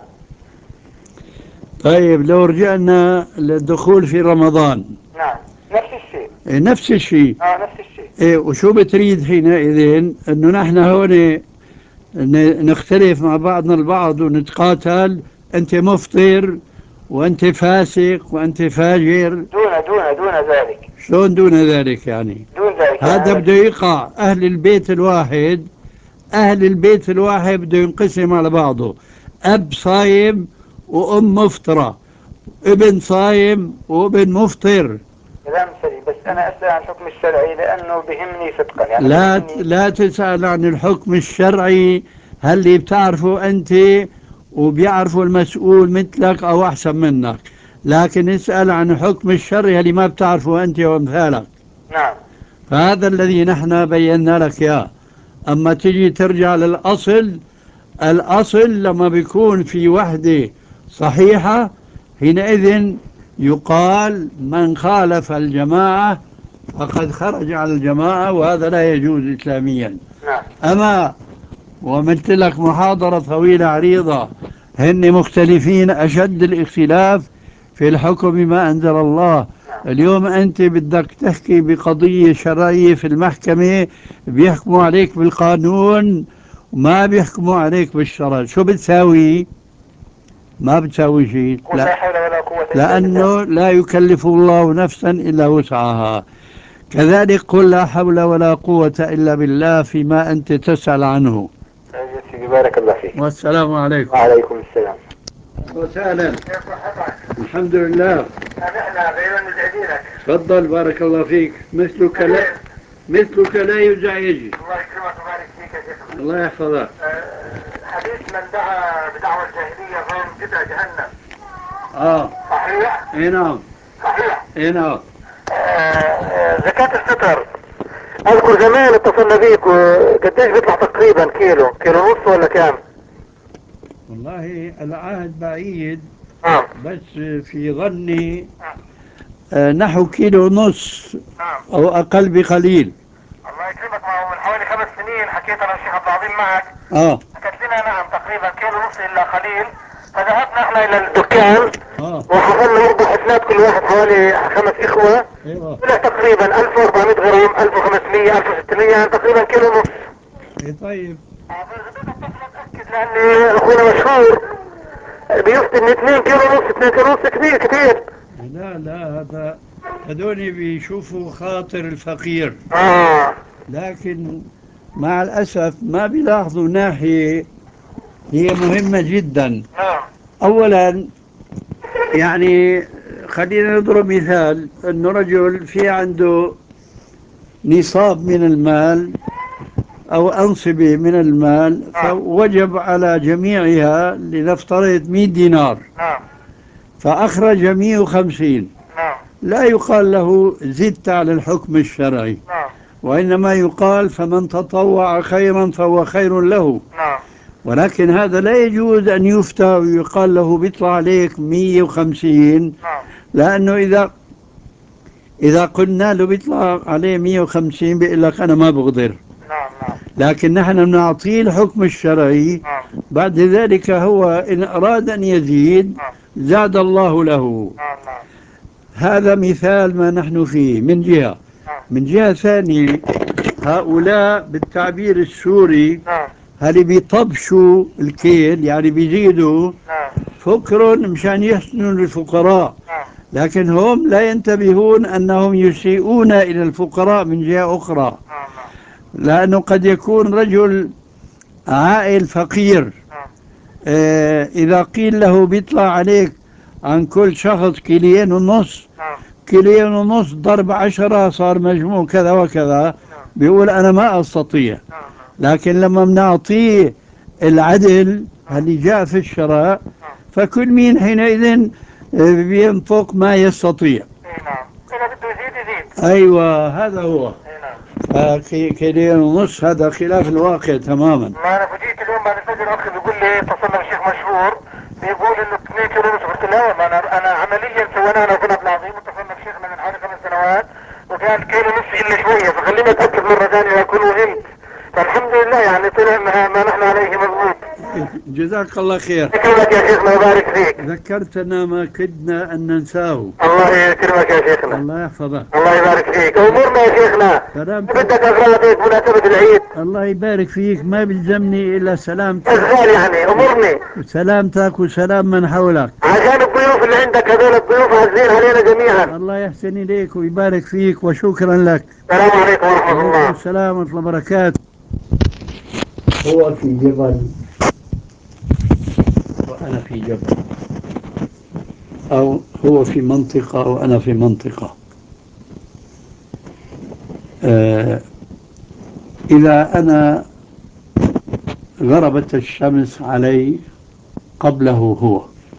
طيب لو رجعنا للدخول في رمضان. نعم نفس الشيء. إيه نفس الشيء. نفس الشيء. إيه وشو بتريد حينئذ؟ إنه نحن هون نختلف مع بعضنا البعض ونتقاتل، أنت مفطر وأنت فاسق وأنت فاجر. دون ذلك. شلون دون ذلك يعني؟ دون ذلك هذا بده يقع أهل البيت الواحد. أهل البيت الواحد بده ينقسم على بعضه، أب صايم وأم مفطرة، ابن صايم وابن مفطر. كلام سليم، بس أنا أسأل عن الحكم الشرعي لأنه بهمني صدقا، يعني لا تسأل عن الحكم الشرعي، هل اللي بتعرفه أنت وبيعرفه المسؤول مثلك أو أحسن منك، لكن اسأل عن الحكم الشرعي اللي ما بتعرفه أنت وأمثالك. نعم. فهذا الذي نحن بينا لك إياه. أما تجي ترجع للأصل، الأصل لما بيكون في وحدة صحيحة حينئذ يقال من خالف الجماعة فقد خرج على الجماعة، وهذا لا يجوز إسلاميا. نعم. أما ومثل لك محاضرة طويلة عريضة، هن مختلفين أشد الاختلاف في الحكم بما أنزل الله. اليوم أنت بدك تحكي بقضية شرعية في المحكمة، بيحكموا عليك بالقانون وما بيحكموا عليك بالشرع، شو بتساوي؟ ما بتساوي شيء. لا حول ولا قوة إلا لأنه لا يكلف الله نفسا إلا وسعها. كذلك قل لا حول ولا قوة إلا بالله فيما أنت تسأل عنه. بارك الله فيك. والسلام عليكم. وعليكم السلام. وسهلا. الحمد لله. تفضل بارك الله فيك. مثلك لا يزعجني. الله يكرمك ويبارك فيك يا شيخ. الله يحفظك. حديث من دعا بدعوة الجاهلية فهم جدع جهنم. صحيح؟ اي نعم. صحيح؟ اي نعم. زكاة الفطر، اذكر زمان اتصلنا بيك وقديش بيطلع تقريبا كيلو ونص ولا كام؟ والله العهد بعيد. نعم. بس في ظني نحو كيلو ونص. نعم. او اقل بقليل. الله يكرمك، ما هو من حوالي 5 سنين حكيت انا الشيخ عبد العظيم معك. حكيت لنا نعم تقريبا كيلو ونص الا قليل، فذهبنا احنا الى الدكان وحصلنا 4 حفلات كل واحد حوالي 5 اخوة. ايوه. طلع تقريبا 1400 غرام، 1600 1600، يعني تقريبا كيلو ونص. طيب. اتأكد لاني اخونا مشهور بيفتي من 2 كيلو ونص، 2 كيلو ونص كثير. لا هذول بيشوفوا خاطر الفقير. لكن مع الأسف ما بيلاحظوا ناحية هي مهمة جدا. أولا يعني خلينا نضرب مثال، أنه رجل في عنده نصاب من المال أو أنصبة من المال، فوجب على جميعها لنفترض 100 دينار، فأخرج 150. لا يقال له زدت على الحكم الشرعي، وإنما يقال فمن تطوع خيرا فهو خير له. ولكن هذا لا يجوز أن يفتى ويقال له بيطلع عليك 150، لأنه إذا قلنا له بيطلع عليه 150 بيقول لك أنا ما بقدر. نعم نعم لكن نحن بنعطيه الحكم الشرعي، نعم بعد ذلك هو إن أراد أن يزيد نعم زاد الله له. نعم نعم هذا مثال ما نحن فيه من جهة. نعم من جهة ثانية، هؤلاء بالتعبير السوري نعم هل بيطبشوا الكيل، يعني بيزيدوا نعم فكر مشان يحسنوا للفقراء، نعم لكن هم لا ينتبهون أنهم يسيئون إلى الفقراء من جهة أخرى. نعم لأنه قد يكون رجل عائل فقير، نعم إذا قيل له بيطلع عليك عن كل شخص كيلين ونص، نعم كيلين ونص ضرب 10 صار مجموع كذا وكذا، نعم بيقول أنا ما أستطيع. نعم لكن لما بنعطيه العدل اللي جاء في الشرع، نعم فكل مين حينئذ بينفق ما يستطيع. اي نعم إذا بده يزيد يزيد. أيوة هذا هو. اي نعم. كيلين ونص هذا خلاف الواقع تماما. ما انا فوجئت اليوم بعد الفجر اخي بيقول لي اتصلنا بشيخ مشهور بيقول انه 2 كيلو ونص. قلت له ما انا عمليا سويناها انا وفي العظيم واتصلنا بشيخنا من حوالي 5 سنوات وكان كيلو ونص الا شويه، فخليني اتاكد مره ثانيه اكون وهمت. فالحمد لله يعني طلع ما نحن عليه مضبوط. جزاك الله خير. شكرا يا شيخنا وبارك فيك. ذكرتنا ما كدنا أن ننساه. الله يكرمك يا شيخنا. الله يحفظك. الله يبارك فيك. امورنا يا شيخنا. سلامتك. بدك اغراضك بمناسبة العيد. الله يبارك فيك، ما بيلزمني إلا سلامتك. اشغال يعني امورني. سلامتك وسلام من حولك. عشان الضيوف اللي عندك هذول الضيوف عازين علينا جميعا. الله يحسن إليك ويبارك فيك وشكرا لك. السلام عليكم ورحمة وعليكم الله. السلام ورحمة الله وبركاته. هو في جبل وأنا في جبل، أو هو في منطقة وأنا في منطقة. إذا أنا غربت الشمس علي قبله هو،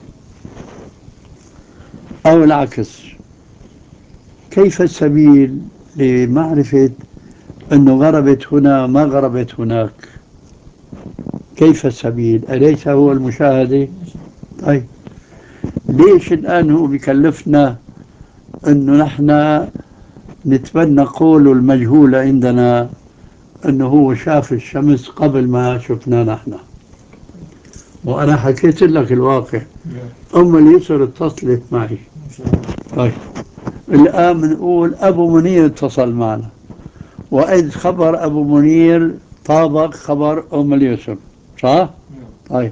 أو العكس، كيف السبيل لمعرفة أنه غربت هنا ما غربت هناك؟ كيف السبيل؟ أليس هو المشاهدة؟ طيب ليش الآن هو بيكلفنا أنه نحن نتبنى قوله المجهول عندنا أنه هو شاف الشمس قبل ما شفنا نحن؟ وأنا حكيت لك الواقع. أم اليسر اتصلت معي. طيب الآن بنقول أبو منير اتصل معنا، وإذ خبر أبو منير طابق خبر أم اليسر، صح؟ طيب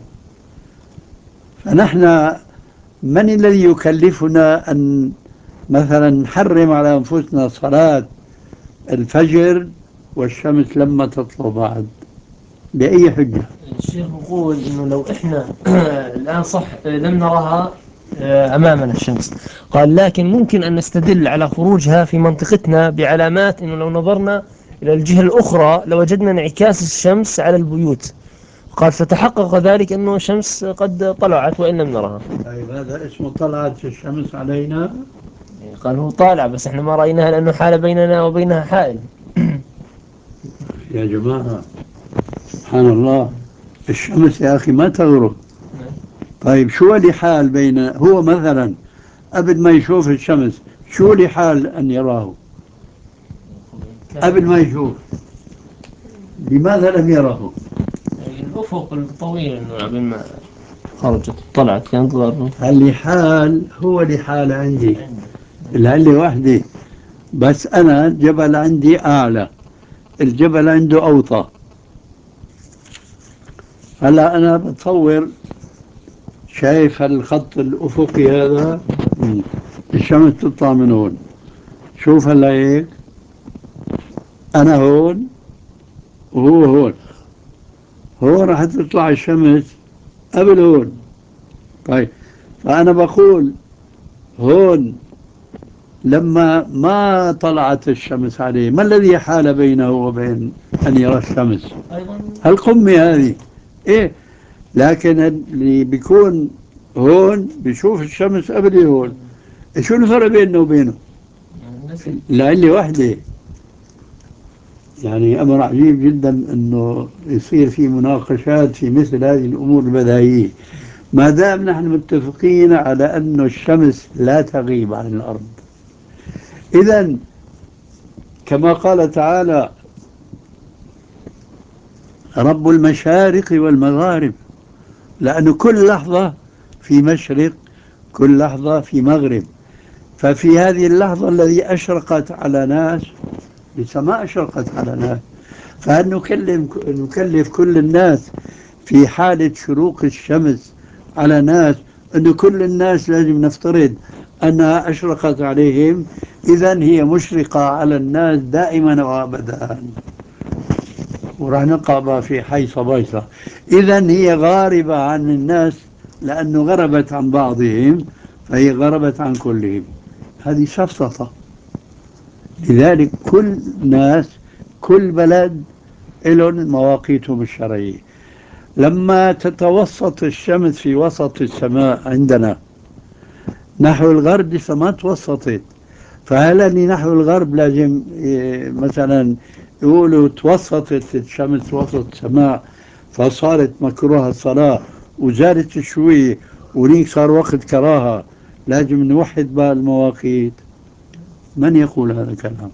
فنحن من الذي يكلفنا أن مثلا نحرم على أنفسنا صلاة الفجر والشمس لما تطلع بعد؟ بأي حجة؟ الشيخ يقول إنه لو إحنا الآن صح لم نراها أمامنا الشمس، قال لكن ممكن أن نستدل على خروجها في منطقتنا بعلامات إنه لو نظرنا إلى الجهة الأخرى لوجدنا انعكاس الشمس على البيوت. قال فتحقق ذلك أنه الشمس قد طلعت وإن لم نرها. طيب هذا اسمه طلعت الشمس علينا؟ قال هو طالع بس احنا ما رأيناها لأنه حال بيننا وبينها حائل. يا جماعة سبحان الله، الشمس يا أخي ما تغرب. طيب شو اللي حال بيننا؟ هو مثلا قبل ما يشوف الشمس شو اللي حال أن يراه؟ قبل ما يشوف لماذا لم يره؟ الأفق الطويل إنه قبل ما خرجت طلعت كانت ظهر. اللي حال هو اللي حال عندي اللي وحدي، بس أنا الجبل عندي أعلى، الجبل عنده أوطى. هلا أنا بتصور شايف الخط الأفقي هذا، الشمس تطلع من هون. شوف هلا هيك، أنا هون وهو هون، هو راح تطلع الشمس قبل هون. طيب فأنا بقول هون لما ما طلعت الشمس عليه ما الذي حال بينه وبين أن يرى الشمس؟ القمة هذه إيه. لكن اللي بيكون هون بيشوف الشمس قبل هون، شو الفرق بينه وبينه؟ لعلي وحده. يعني أمر عجيب جدا أنه يصير في مناقشات في مثل هذه الأمور البديهية، ما دام نحن متفقين على أن الشمس لا تغيب عن الأرض. إذن كما قال تعالى رب المشارق والمغارب، لأن كل لحظة في مشرق، كل لحظة في مغرب. ففي هذه اللحظة الذي أشرقت على ناس لسه ما أشرقت على ناس، فهل نكلف كل الناس في حالة شروق الشمس على ناس أن كل الناس لازم نفترض أنها أشرقت عليهم؟ إذن هي مشرقة على الناس دائما وأبدا، وراح نقع في حيصة بيصة. إذن هي غاربة عن الناس، لأنه غربت عن بعضهم فهي غربت عن كلهم. هذه سفسطة. لذلك كل ناس، كل بلد لهم مواقيتهم الشرعية. لما تتوسط الشمس في وسط السماء عندنا نحو الغرب لسه ما توسطت، فهل اللي نحو الغرب لازم مثلا يقولوا توسطت الشمس في وسط السماء فصارت مكروه الصلاة وزادت شوي وليك صار وقت كراهة، لازم نوحد بقى المواقيت؟ من يقول هذا الكلام؟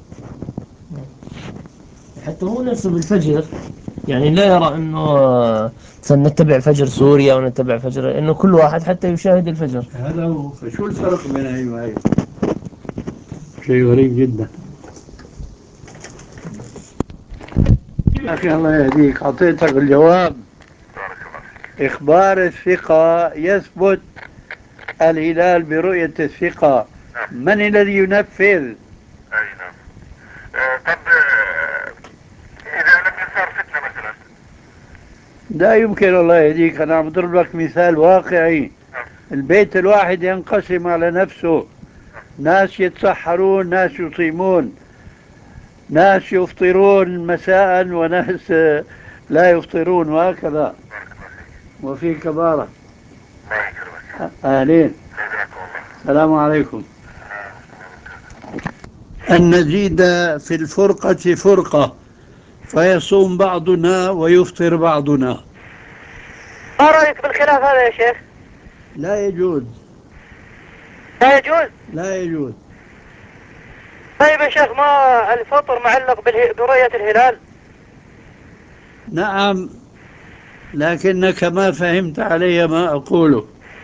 حتى هو نفسه بالفجر يعني لا يرى انه نتبع فجر سوريا ونتبع فجر، انه كل واحد حتى يشاهد الفجر. هذا هو. فشو الفرق بين هاي وهاي؟ شيء غريب جدا. يا أخي الله يهديك، أعطيتك الجواب. إخبار الثقة يثبت الهلال برؤية الثقة، من الذي ينفذ؟ أي نعم. طب إذا لم يصير فتنة مثلا؟ لا يمكن الله يهديك، أنا أضرب لك مثال واقعي. البيت الواحد ينقسم على نفسه، ناس يتسحرون، ناس يصيمون، ناس يفطرون مساء وناس لا يفطرون، وهكذا. وفي كبارة. أهلين. السلام عليكم. أن نزيد في الفرقة فرقة فيصوم بعضنا ويفطر بعضنا. ما رأيك بالخلاف هذا يا شيخ؟ لا يجوز. لا يجوز؟ لا يجوز. طيب يا شيخ، ما الفطر معلق برؤية الهلال؟ نعم، لكنك ما فهمت علي ما أقوله.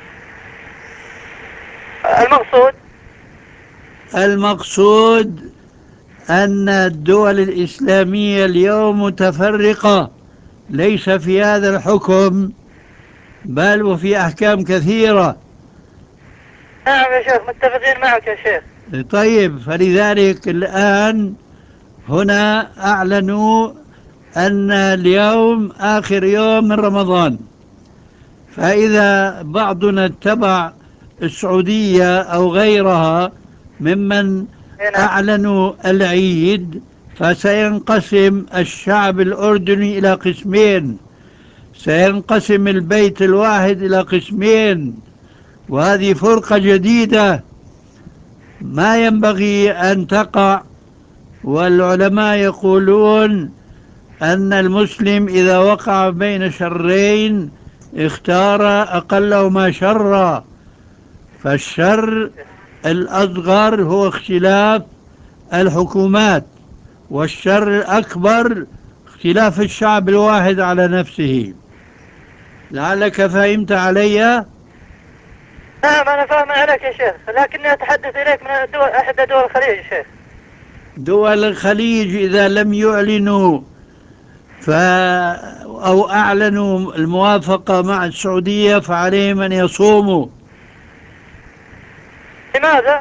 المقصود أن الدول الإسلامية اليوم متفرقة، ليس في هذا الحكم بل وفي أحكام كثيرة. نعم يا شيخ، متفقين معك يا شيخ. طيب، فلذلك الآن هنا أعلنوا أن اليوم آخر يوم من رمضان، فإذا بعضنا اتبع السعودية أو غيرها ممن أعلنوا العيد فسينقسم الشعب الأردني إلى قسمين، سينقسم البيت الواحد إلى قسمين، وهذه فرقة جديدة ما ينبغي أن تقع. والعلماء يقولون أن المسلم إذا وقع بين شرين اختار أقلهما شرا، فالشر الأصغر هو اختلاف الحكومات، والشر الأكبر اختلاف الشعب الواحد على نفسه. لعلك فهمت علي؟ نعم أنا فاهم عليك يا شيخ، لكني أتحدث إليك من أحد دول الخليج يا شيخ. دول الخليج إذا لم يعلنوا أو أعلنوا الموافقة مع السعودية فعليهم أن يصوموا. لماذا؟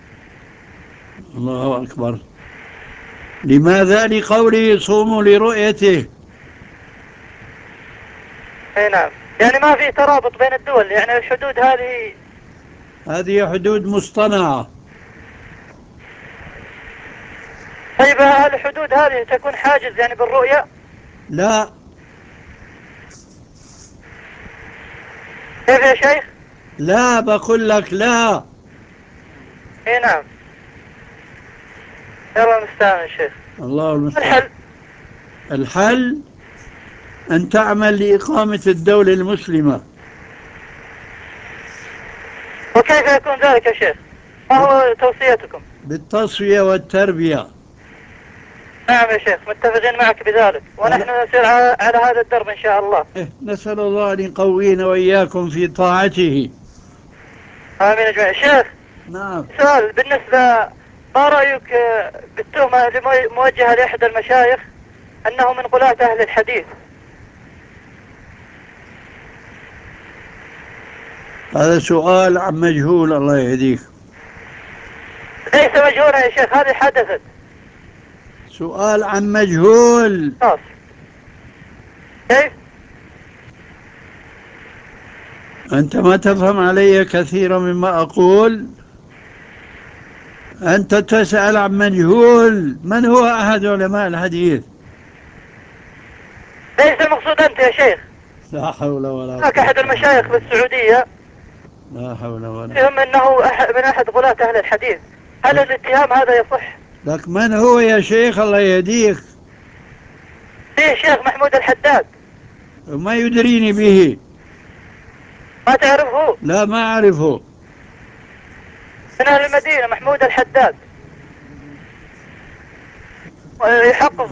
الله أكبر. لماذا؟ لقوله صوموا لرؤيته. اي نعم، يعني ما في ترابط بين الدول، يعني الحدود هذه حدود مصطنعة. طيب هل الحدود هذه تكون حاجز يعني بالرؤية؟ لا. كيف يا شيخ؟ لا، بقول لك لا. اي نعم. الله المستعان يا شيخ. الله المستعان. الحل أن تعمل لإقامة الدولة المسلمة. وكيف يكون ذلك يا شيخ؟ ما هو توصيتكم؟ بالتصفية والتربية. نعم يا شيخ، متفقين معك بذلك، ونحن نسير على هذا الدرب إن شاء الله. نسأل الله أن يقوينا وإياكم في طاعته. آمين أجمعين. شيخ، نعم. سؤال بالنسبة، ما رأيك بالتهمة اللي موجهة لأحد المشايخ أنه من غلاة أهل الحديث؟ هذا سؤال عن مجهول، الله يهديك. ليس مجهولا يا شيخ، هذه حدثت. سؤال عن مجهول. خلاص. كيف؟ أنت ما تفهم علي كثيرا مما أقول. أنت تسأل عن مجهول. من هو أحد علماء الحديث؟ ليس المقصود أنت يا شيخ. لا حول ولا قوة. هناك أحد المشايخ بالسعودية لا حول ولا قوة. يهم أنه من أحد غلاة أهل الحديث. هل الاتهام هذا يصح؟ لك من هو يا شيخ الله يهديك؟ فيه شيخ محمود الحداد. ما يدريني به. ما تعرفه؟ لا ما أعرفه. من أهل المدينة، محمود الحداد، ويحقق.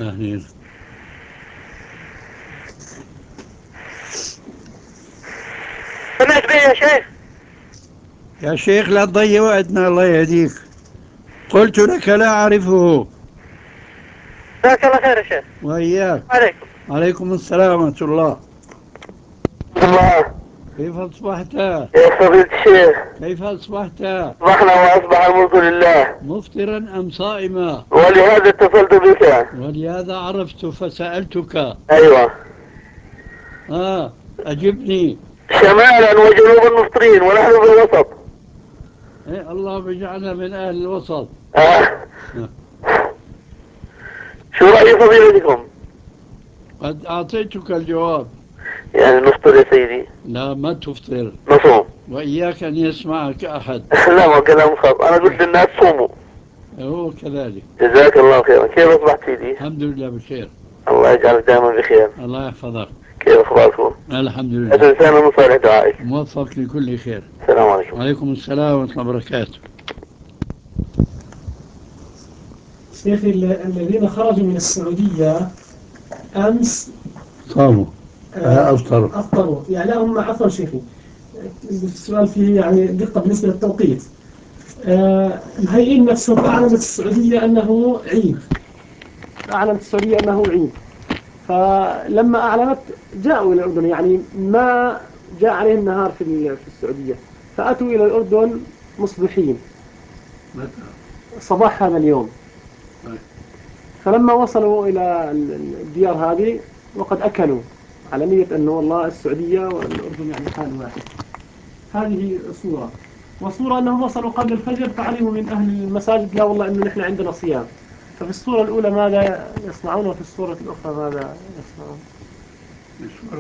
سمعت به يا شيخ؟ يا شيخ لا تضيع وقتنا الله يهديك. قلت لك لا أعرفه. جزاك الله خير يا شيخ. وإياك. عليكم. عليكم السلام ورحمة الله. الله. كيف أصبحت؟ يا فضيلة الشيخ. كيف أصبحت؟ أصبحنا وأصبح الملك لله. مفطرا أم صائما؟ ولهذا اتصلت بك. ولهذا عرفت فسألتك. أيوة. أجبني. شمالا وجنوبا مفطرين ونحن في الوسط. إيه الله بيجعلنا من أهل الوسط. شو رأي فضيلتكم؟ قد أعطيتك الجواب. يعني نفطر يا سيدي؟ لا ما تفطر. نصوم. وإياك أن يسمعك أحد. لا ما كلام خاص، أنا قلت للناس صوموا. هو كذلك. جزاك الله خيرا. كيف أصبحت سيدي؟ الحمد لله بخير. الله يجعلك دائما بخير. الله يحفظك. كيف أخباركم؟ الحمد لله. الإنسان من صالح دعائك. موفق لكل خير. السلام عليكم. وعليكم السلام ورحمة الله وبركاته. شيخي الذين خرجوا من السعودية أمس صاموا. أفطروا. يعني هم عفوا شيخي، السؤال فيه يعني دقة بالنسبة للتوقيت. مهيئين نفسهم، أعلنت السعودية أنه عيد. فلما أعلنت جاءوا إلى الأردن، يعني ما جاء عليهم نهار في السعودية، فأتوا إلى الأردن مصبحين صباح هذا اليوم. فلما وصلوا إلى الديار هذه وقد أكلوا على نية أنه والله السعودية والأردن يعني حال واحد. هذه صورة. وصورة أنهم وصلوا قبل الفجر فعلموا من أهل المساجد لا والله أنه نحن عندنا صيام. ففي الصورة الأولى ماذا يصنعون وفي الصورة الأخرى ماذا يصنعون؟ في الصورة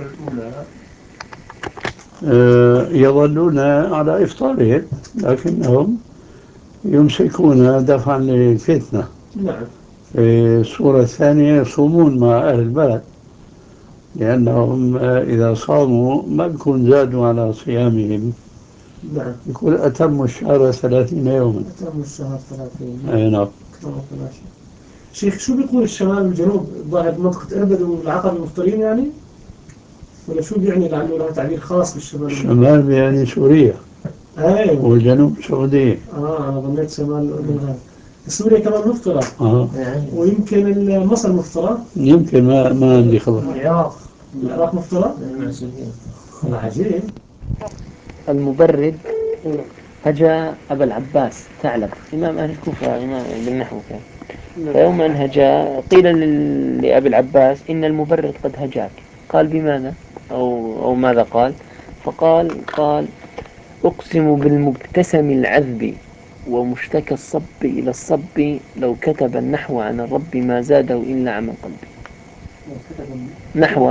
الأولى يظلون على إفطارهم، لكنهم يمسكون دفعا للفتنة. نعم. في الصورة الثانية يصومون مع أهل البلد، لأنهم إذا صاموا ما بيكون زادوا على صيامهم. نعم. يقول أتموا الشهر 30 يوما. أتموا الشهر 30. أي نعم. شيخ شو بيقول الشمال والجنوب؟ ظاهر منطقة إربد والعقبة المفطرين يعني؟ ولا شو بيعني لعله له تعبير خاص بالشمال؟ الشمال بيعني سوريا. أيوة. والجنوب السعودية. أنا ظنيت شمال الأردن. سوريا كمان مفطرة. ويمكن مصر مفطرة. يمكن ما عندي خبر. العراق مفطرة. عجيب. المبرد هجا أبا العباس ثعلب إمام أهل الكوفة، إمام بالنحو كان. فيوما هجا قيل لأبي العباس إن المبرد قد هجاك. قال بماذا أو ماذا قال؟ قال أقسم بالمبتسم العذب ومشتكى الصب إلى الصب لو كتب النحو عن الرب ما زاده إلا عمى قلبي. نحو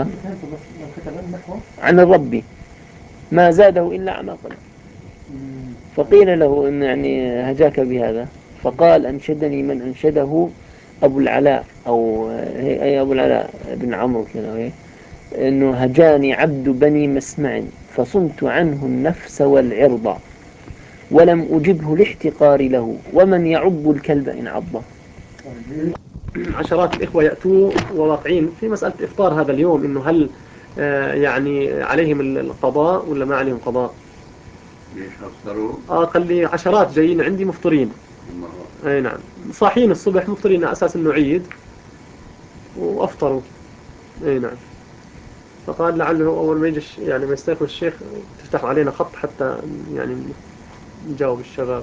عن الرب ما زاده إلا عمى قلبي. فقيل له إن يعني هجاك بهذا، فقال أنشدني من أنشده أبو العلاء أو أي أبو العلاء بن عمرو كذا، إنه هجاني عبد بني مسمع فصمت عنه النفس والعرض ولم أجبه لاحتقار له، ومن يعض الكلب إن عضه. عشرات الإخوة يأتوا وواقعين في مسألة إفطار هذا اليوم، إنه هل يعني عليهم القضاء ولا ما عليهم قضاء؟ ليش أفطروا؟ قال لي عشرات جايين عندي مفطرين. أي نعم، صاحيين الصبح مفطرين على أساس إنه عيد وأفطروا. أي نعم. فقال لعله أول ما يجي يعني ما يستيقظ الشيخ تفتح علينا خط حتى يعني نجاوب الشباب.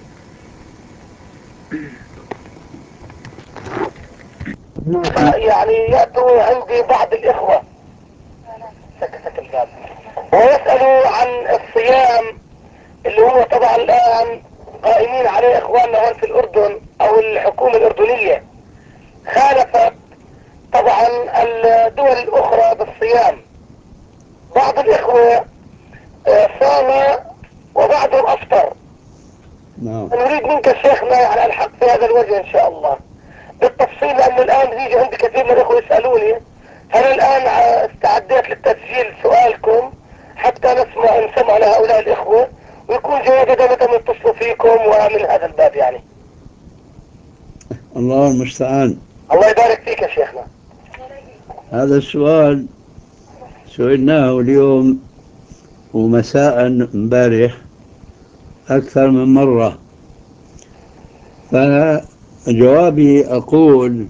يعني يأتوا عندي بعض الإخوة سكتت الباب ويسألوا عن الصيام اللي هو طبعا الآن قائمين عليه إخواننا هون في الأردن أو الحكومة الأردنية خالفت طبعا الدول الأخرى بالصيام. بعض الإخوة صام وبعضهم أفطر. نريد منك شيخنا على الحق في هذا الوجه إن شاء الله بالتفصيل، لأنه الآن بيجي عندي كثير من الإخوة يسألوني. أنا الآن استعديت للتسجيل سؤالكم حتى نسمع لهؤلاء الإخوة ويكون جيد إذا متى يتصلوا فيكم ومن هذا الباب يعني. الله المستعان. الله يبارك فيك يا شيخنا. هذا السؤال سئلناه اليوم ومساء امبارح أكثر من مرة، فجوابي أقول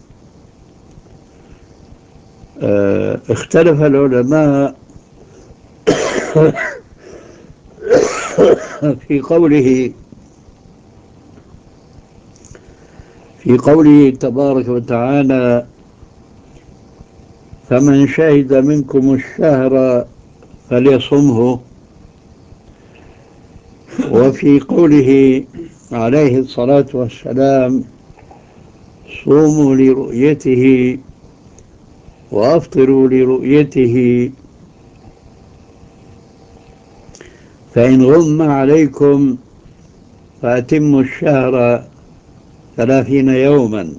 اختلف العلماء في قوله تبارك وتعالى: فمن شهد منكم الشهر فليصمه، وفي قوله عليه الصلاة والسلام: صوموا لرؤيته وأفطروا لرؤيته، فإن غم عليكم فأتموا الشهر 30 يوما.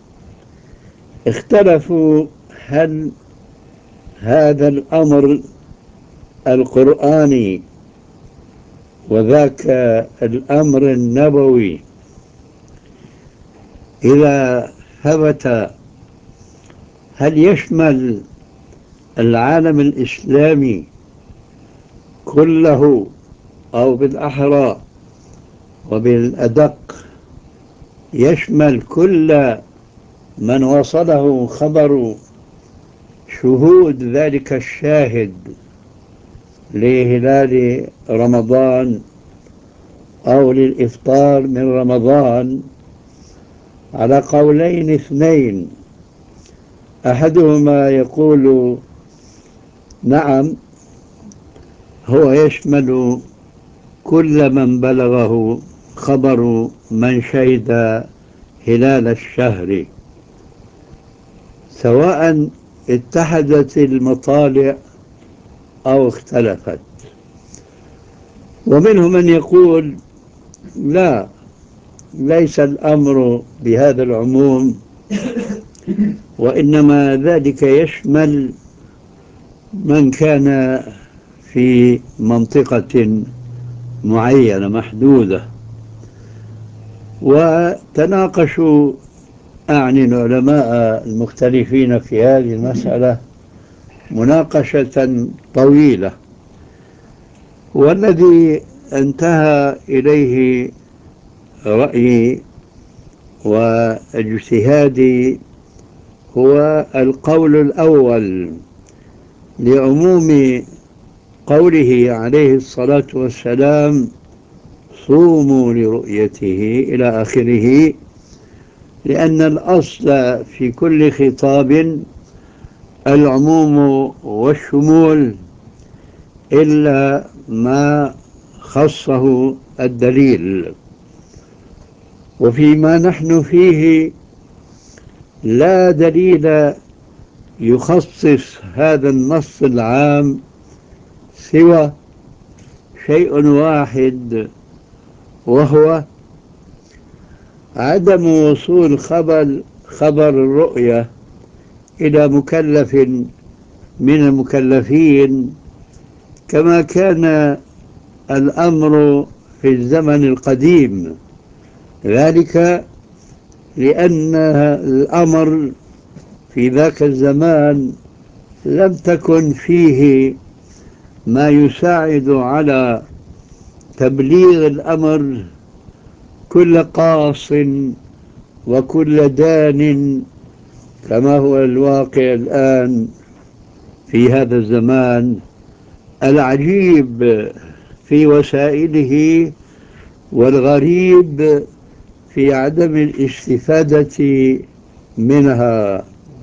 اختلفوا هل هذا الأمر القرآني وذاك الأمر النبوي إذا ثبت هل يشمل العالم الإسلامي كله، أو بالأحرى وبالأدق يشمل كل من وصله خبر شهود ذلك الشاهد لهلال رمضان أو للإفطار من رمضان، على قولين اثنين. أحدهما يقول نعم، هو يشمل كل من بلغه خبر من شهد هلال الشهر، سواء اتحدت المطالع أو اختلفت. ومنهم من يقول لا، ليس الأمر بهذا العموم، وإنما ذلك يشمل من كان في منطقة معينة محدودة. وتناقشوا أعني العلماء المختلفين في هذه المسألة مناقشة طويلة، والذي انتهى إليه رأيي واجتهادي هو القول الأول، لعموم قوله عليه الصلاة والسلام: صوموا لرؤيته إلى آخره، لأن الأصل في كل خطاب العموم والشمول إلا ما خصه الدليل. وفيما نحن فيه لا دليل يخصص هذا النص العام سوى شيء واحد، وهو عدم وصول خبر الرؤية إلى مكلف من المكلفين، كما كان الأمر في الزمن القديم، ذلك لأن الأمر في ذاك الزمان لم تكن فيه ما يساعد على تبليغ الأمر كل قاص وكل دان كما هو الواقع الآن في هذا الزمان العجيب في وسائله والغريب في عدم الاستفادة منها.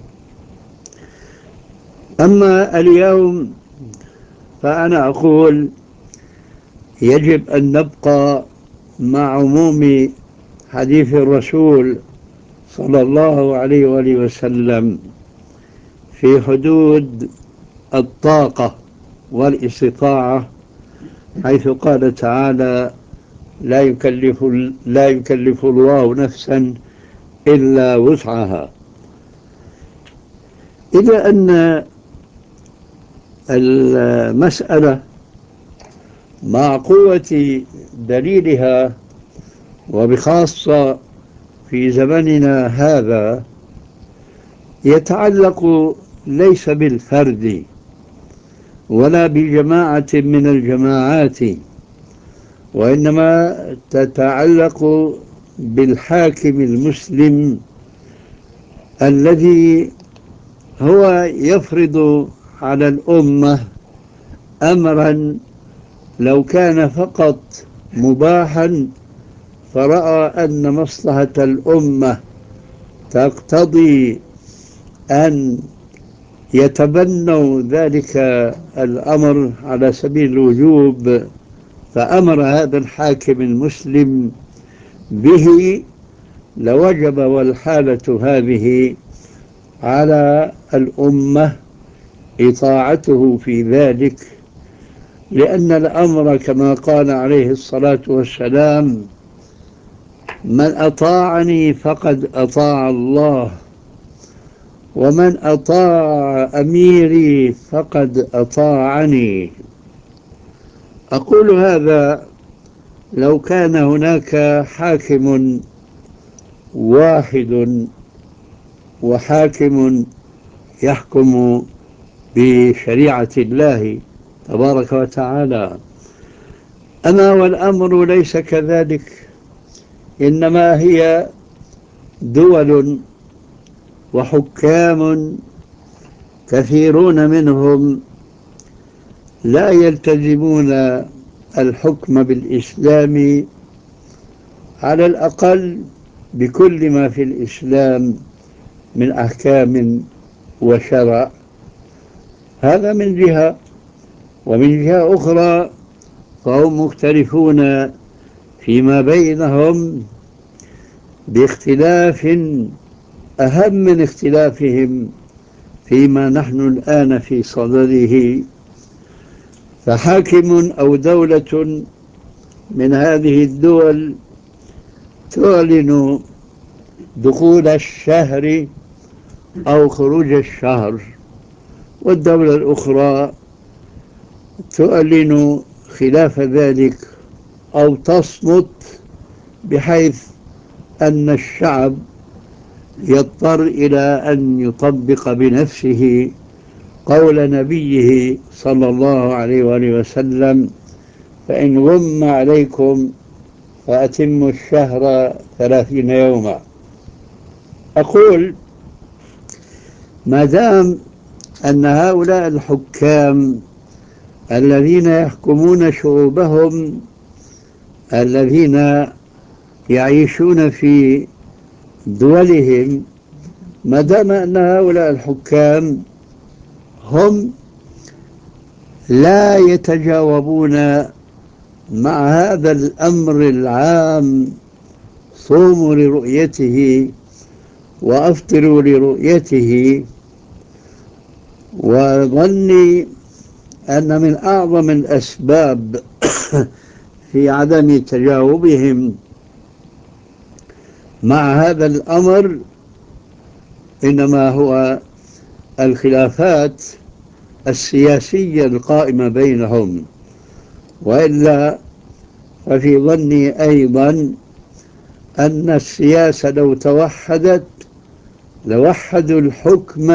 أما اليوم فأنا أقول يجب أن نبقى مع عموم حديث الرسول صلى الله عليه وآله وسلم في حدود الطاقة والاستطاعة، حيث قال تعالى: لا يكلف الله نفسا إلا وسعها. إذا أن المسألة مع قوة دليلها، وبخاصة في زمننا هذا، يتعلق ليس بالفرد ولا بجماعة من الجماعات، وإنما تتعلق بالحاكم المسلم الذي هو يفرض على الأمة أمرا لو كان فقط مباحا فرأى أن مصلحة الأمة تقتضي أن يتبنوا ذلك الأمر على سبيل الوجوب، فأمر هذا الحاكم المسلم به، لوجب والحالة هذه على الأمة إطاعته في ذلك، لأن الأمر كما قال عليه الصلاة والسلام: من أطاعني فقد أطاع الله، ومن أطاع أميري فقد أطاعني. أقول هذا لو كان هناك حاكم واحد وحاكم يحكم بشريعة الله تبارك وتعالى. أما والأمر ليس كذلك، إنما هي دول وحكام كثيرون منهم لا يلتزمون الحكم بالإسلام، على الأقل بكل ما في الإسلام من أحكام وشرع. هذا من جهة، ومن جهة أخرى فهم مختلفون فيما بينهم باختلاف أهم من اختلافهم فيما نحن الآن في صدده. فحاكم أو دولة من هذه الدول تعلن دخول الشهر أو خروج الشهر، والدولة الأخرى تعلن خلاف ذلك أو تصمت، بحيث أن الشعب يضطر إلى أن يطبق بنفسه قول نبيه صلى الله عليه وآله وسلم: فإن غم عليكم فأتموا الشهر 30 يوما. أقول ما دام أن هؤلاء الحكام الذين يحكمون شعوبهم الذين يعيشون في دولهم، ما دام أن هؤلاء الحكام هم لا يتجاوبون مع هذا الأمر العام: صوموا لرؤيته وأفطروا لرؤيته، وظني أن من أعظم الأسباب في عدم تجاوبهم مع هذا الأمر إنما هو الخلافات السياسية القائمة بينهم، وإلا ففي ظني أيضا أن السياسة لو توحدت لوحدوا الحكم،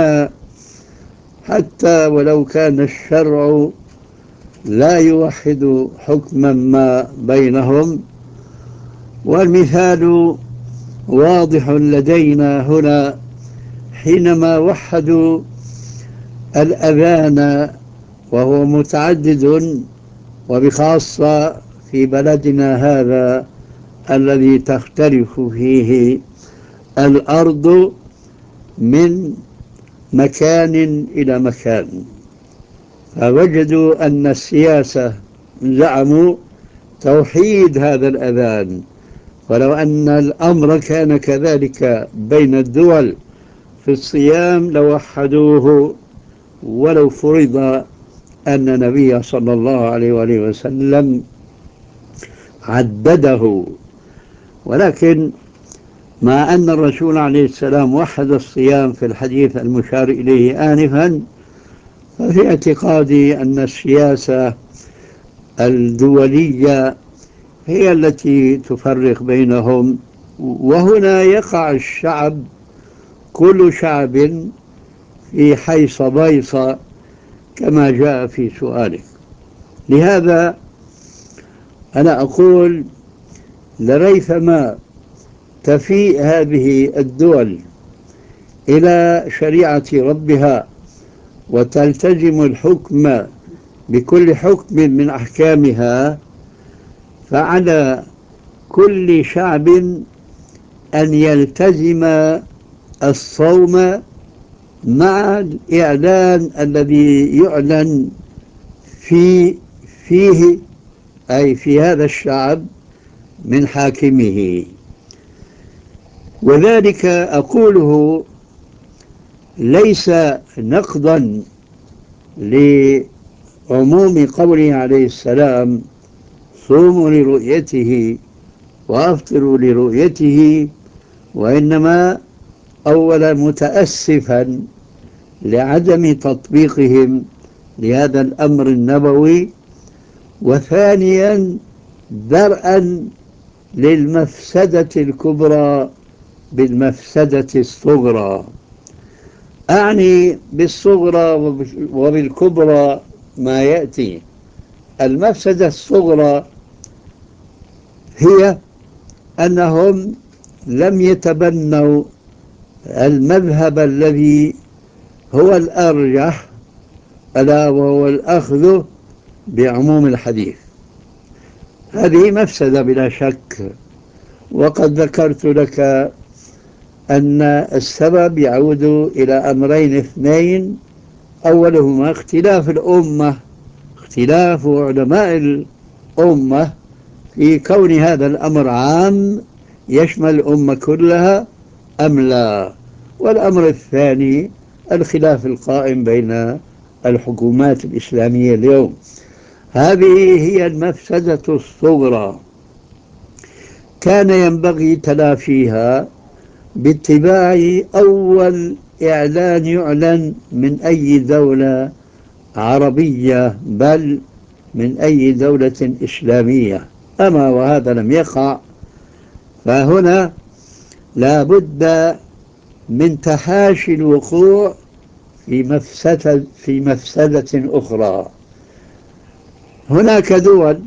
حتى ولو كان الشرع لا يوحد حكما ما بينهم. والمثال واضح لدينا هنا حينما وحدوا الأذان، وهو متعدد، وبخاصة في بلدنا هذا الذي تختلف فيه الأرض من مكان إلى مكان، فوجدوا أن السياسة زعموا توحيد هذا الأذان، ولو أن الأمر كان كذلك بين الدول في الصيام لوحدوه، ولو فرض أن النبي صلى الله عليه وآله وسلم عدده. ولكن مع أن الرسول عليه السلام وحد الصيام في الحديث المشار إليه آنفا، ففي اعتقادي أن السياسة الدولية هي التي تفرق بينهم، وهنا يقع الشعب كل شعب في حيص بيص كما جاء في سؤالك. لهذا أنا أقول لريثما تفيء هذه الدول إلى شريعة ربها وتلتزم الحكم بكل حكم من أحكامها، فعلى كل شعب أن يلتزم الصوم مع الإعلان الذي يعلن فيه أي في هذا الشعب من حاكمه. وذلك أقوله ليس نقضا لعموم قوله عليه السلام صوموا لرؤيته وأفطروا لرؤيته، وإنما أولا متأسفا لعدم تطبيقهم لهذا الأمر النبوي، وثانيا درءا للمفسدة الكبرى بالمفسدة الصغرى. أعني بالصغرى وبالكبرى ما يأتي. المفسدة الصغرى هي أنهم لم يتبنوا المذهب الذي هو الأرجح، ألا وهو الأخذ بعموم الحديث. هذه مفسدة بلا شك، وقد ذكرت لك أن السبب يعود إلى أمرين اثنين: أولهما اختلاف الأمة، اختلاف علماء الأمة في كون هذا الأمر عام يشمل الأمة كلها أم لا. والأمر الثاني الخلاف القائم بين الحكومات الإسلامية اليوم. هذه هي المفسدة الصغرى، كان ينبغي تلافيها باتباع أول إعلان يعلن من أي دولة عربية، بل من أي دولة إسلامية. أما وهذا لم يقع، فهنا لا بد من تحاشي الوقوع في مفسدة أخرى. هناك دول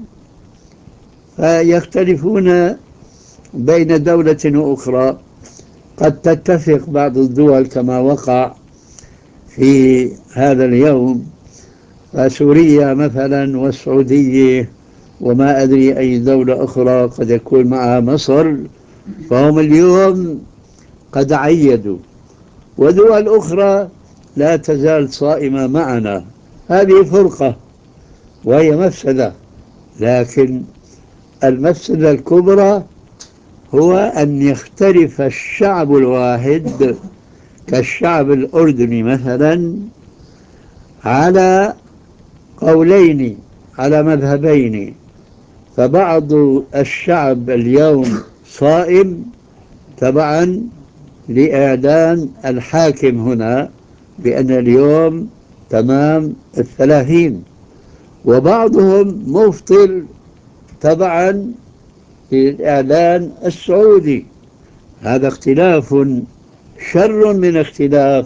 فيختلفون بين دولة وأخرى، قد تتفق بعض الدول كما وقع في هذا اليوم، فسوريا مثلا والسعودية وما أدري أي دولة أخرى قد يكون معها مصر، فهم اليوم قد عيدوا، ودول أخرى لا تزال صائمة معنا. هذه فرقة وهي مفسدة، لكن المفسدة الكبرى هو أن يختلف الشعب الواحد كالشعب الأردني مثلا على قولين، على مذهبين، فبعض الشعب اليوم صائم تبعا لإعلان الحاكم هنا بأن اليوم تمام 30، وبعضهم مفطر تبعا للإعلان السعودي. هذا اختلاف شر من اختلاف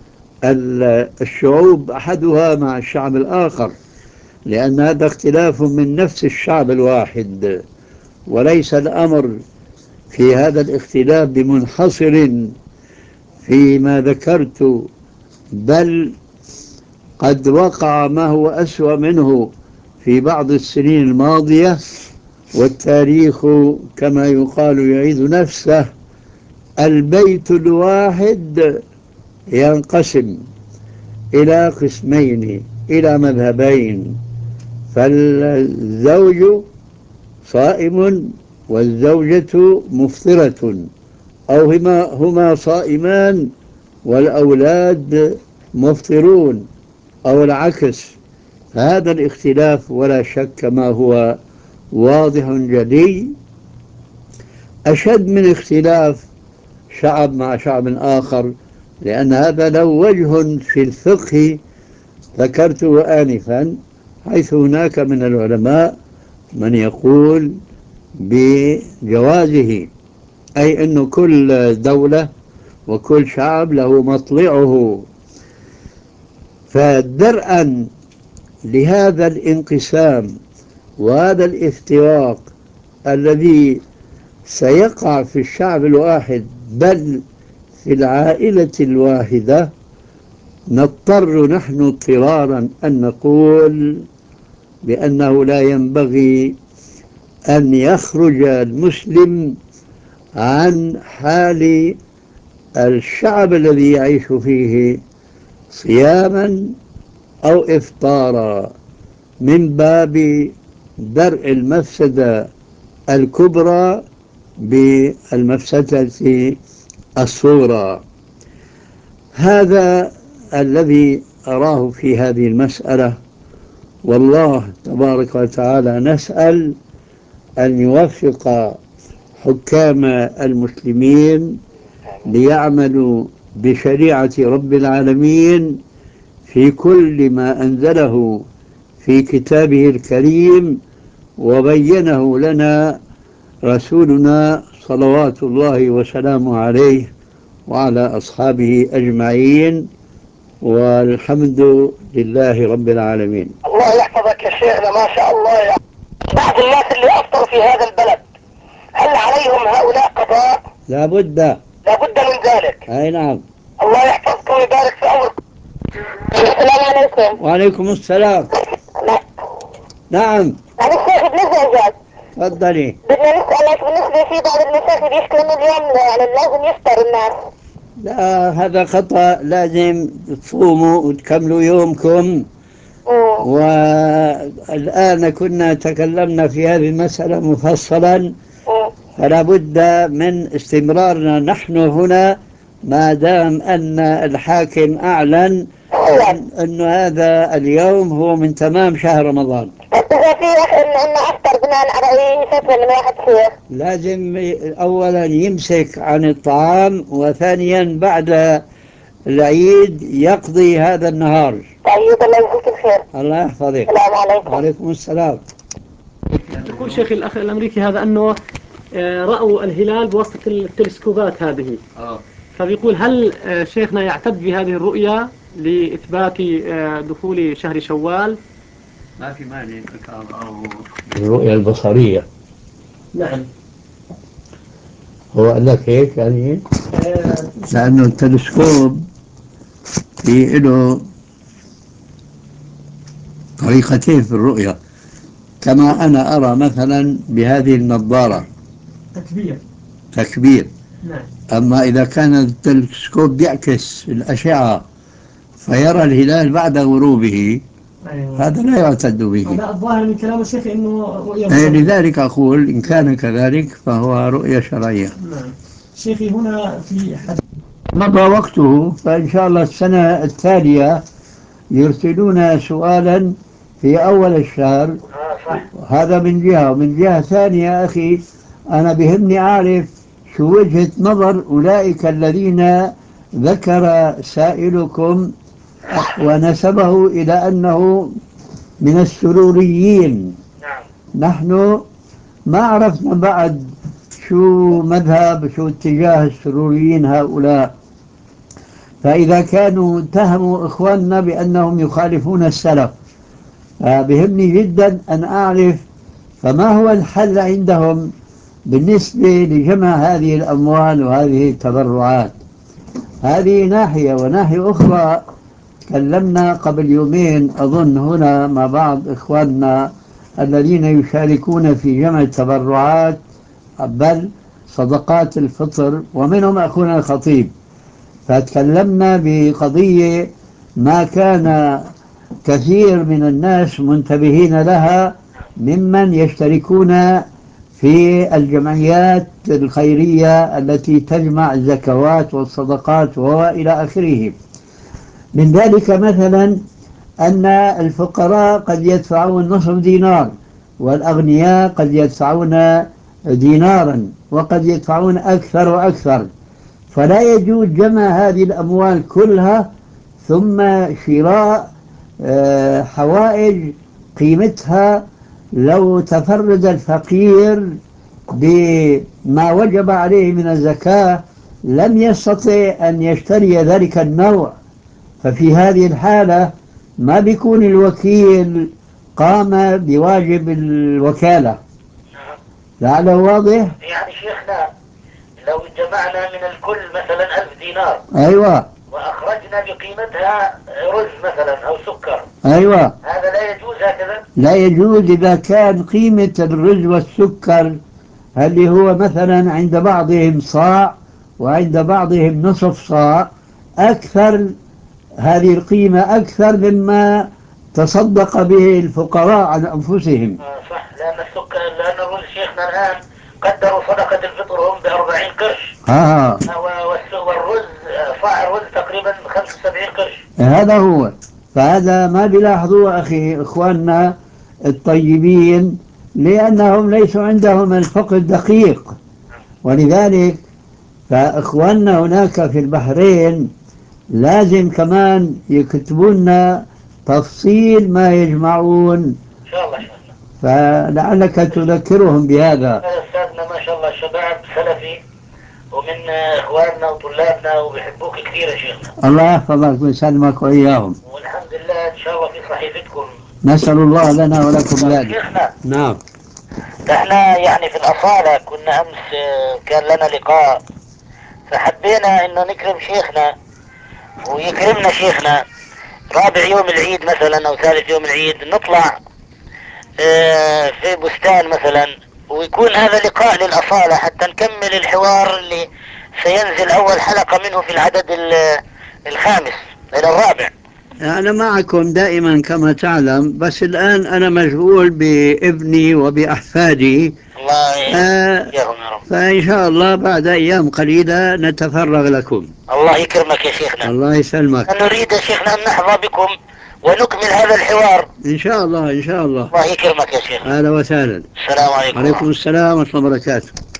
الشعوب أحدها مع الشعب الآخر، لأن هذا اختلاف من نفس الشعب الواحد، وليس الأمر في هذا الاختلاف بمنحصر فيما ذكرت، بل قد وقع ما هو أسوأ منه في بعض السنين الماضية، والتاريخ كما يقال يعيد نفسه. البيت الواحد ينقسم إلى قسمين، إلى مذهبين، فالزوج صائم والزوجة مفطرة، أو هما صائمان والأولاد مفطرون، أو العكس. هذا الاختلاف ولا شك ما هو واضح جلي، أشد من اختلاف شعب مع شعب آخر، لأن هذا له وجه في الفقه ذكرته آنفا، حيث هناك من العلماء من يقول بجوازه، أي أن كل دولة وكل شعب له مطلعه. فدرءا لهذا الانقسام وهذا الافتراق الذي سيقع في الشعب الواحد بل في العائلة الواحدة، نضطر نحن اضطرارا أن نقول بأنه لا ينبغي أن يخرج المسلم عن حال الشعب الذي يعيش فيه صياما أو إفطارا، من باب درء المفسدة الكبرى بالمفسدة الصغرى. هذا الذي أراه في هذه المسألة، والله تبارك وتعالى نسأل أن يوفق حكام المسلمين ليعملوا بشريعة رب العالمين في كل ما أنزله في كتابه الكريم وبينه لنا رسولنا صلوات الله وسلامه عليه وعلى أصحابه أجمعين، والحمد لله رب العالمين. الله يحفظك يا شيخنا، ما شاء الله. يعني بعض الناس اللي أفطروا في هذا البلد، هل عليهم هؤلاء قضاء؟ لابد من ذلك. أي نعم. الله يحفظكم ويبارك في عمركم. السلام عليكم. وعليكم السلام. نعم. أنا الشيخ بالنسبة للجاز. تفضلي. بدنا نسألك بالنسبة في بعض المشايخ بيحكوا إنه اليوم يعني لازم يفطر الناس. لا، هذا خطأ، لازم تصوموا وتكملوا يومكم. والآن كنا تكلمنا في هذه المسألة مفصلا، فلا بد من استمرارنا نحن هنا ما دام أن الحاكم أعلن أن هذا اليوم هو من تمام شهر رمضان. إذا في إنه أفطر بناء على فتوى من واحد شيخ، لازم أولا يمسك عن الطعام، وثانيا بعد العيد يقضي هذا النهار. طيب الله يجزيك الخير. الله يحفظك. السلام عليكم. وعليكم السلام. يقول شيخ الأخ الأمريكي هذا أنه رأوا الهلال بواسطة التلسكوبات هذه، فبيقول هل شيخنا يعتد بهذه الرؤية لإثبات دخول شهر شوال؟ ما في مانع أو الرؤية البصرية. نعم. هو قال لك هيك يعني لأنه التلسكوب في له طريقتين في الرؤية، كما أنا أرى مثلا بهذه النظارة تكبير. نعم. أما إذا كان التلسكوب بيعكس الأشعة فيرى الهلال بعد غروبه، أيوة. هذا لا يعتد به. هذا الظاهر من كلام الشيخ إنه رؤية لذلك أقول إن كان كذلك فهو رؤية شرعية. نعم. شيخي هنا في حديث مضى وقته، فإن شاء الله السنة التالية يرسلون سؤالا في أول الشهر. هذا من جهة، ومن جهة ثانية أخي أنا بهمني أعرف شو وجهة نظر أولئك الذين ذكر سائلكم ونسبه إلى أنه من السروريين. نحن ما عرفنا بعد شو مذهب شو اتجاه السروريين هؤلاء. فإذا كانوا اتهموا إخواننا بأنهم يخالفون السلف، بهمني جدا أن أعرف فما هو الحل عندهم بالنسبة لجمع هذه الأموال وهذه التبرعات. هذه ناحية. وناحية أخرى، تكلمنا قبل يومين أظن هنا مع بعض إخواننا الذين يشاركون في جمع التبرعات بل صدقات الفطر، ومنهم أخونا الخطيب. فتكلمنا بقضية ما كان كثير من الناس منتبهين لها ممن يشتركون في الجمعيات الخيرية التي تجمع الزكوات والصدقات وإلى آخره. من ذلك مثلا أن الفقراء قد يدفعون نصف دينار، والأغنياء قد يدفعون دينارا، وقد يدفعون أكثر وأكثر. فلا يجوز جمع هذه الأموال كلها ثم شراء حوائج قيمتها لو تفرد الفقير بما وجب عليه من الزكاة لم يستطع أن يشتري ذلك النوع. ففي هذه الحالة ما بيكون الوكيل قام بواجب الوكالة. لعله واضح؟ يعني شيخنا لو جمعنا من الكل مثلا 1000 دينار، أيوة، وأخرجنا بقيمتها رز مثلا أو سكر، أيوة، هذا لا يجوز هكذا؟ لا يجوز إذا كان قيمة الرز والسكر اللي هو مثلا عند بعضهم صاع وعند بعضهم نصف صاع أكثر، هذه القيمة أكثر مما تصدق به الفقراء عن أنفسهم. صح، لأن السكر لأن الرز شيخنا الآن قدروا صدقة الفطر هم ب40 قرش. والرز صاع الرز تقريبا 75 قرش. هذا هو. فهذا ما بيلاحظوه أخي إخواننا الطيبين، لأنهم ليسوا عندهم الفقه الدقيق. ولذلك فإخواننا هناك في البحرين لازم كمان يكتبون لنا تفصيل ما يجمعون إن شاء الله شيخنا. فلعلك تذكرهم بهذا. أستاذنا ما شاء الله شباب سلفي ومن إخواننا وطلابنا وبيحبوك كثير يا شيخنا. الله يحفظك ويسلمك وإياهم. والحمد لله إن شاء الله في صحيفتكم. نسأل الله لنا ولكم ذلك. شيخنا نعم. احنا يعني في الأصالة كنا أمس كان لنا لقاء، فحبينا إنه نكرم شيخنا ويكرمنا شيخنا رابع يوم العيد مثلا أو ثالث يوم العيد نطلع في بستان مثلا، ويكون هذا لقاء للأصالة حتى نكمل الحوار اللي سينزل أول حلقة منه في العدد الخامس إلى الرابع. أنا معكم دائما كما تعلم، بس الآن أنا مشغول بابني وبأحفادي. الله يهم يا رب. فإن شاء الله بعد أيام قليلة نتفرغ لكم. الله يكرمك يا شيخنا. الله يسلمك. نريد يا شيخنا أن نحظى بكم ونكمل هذا الحوار إن شاء الله إن شاء الله. الله يكرمك يا شيخ. أهلا وسهلا. السلام عليكم. وعليكم السلام ورحمة الله وبركاته.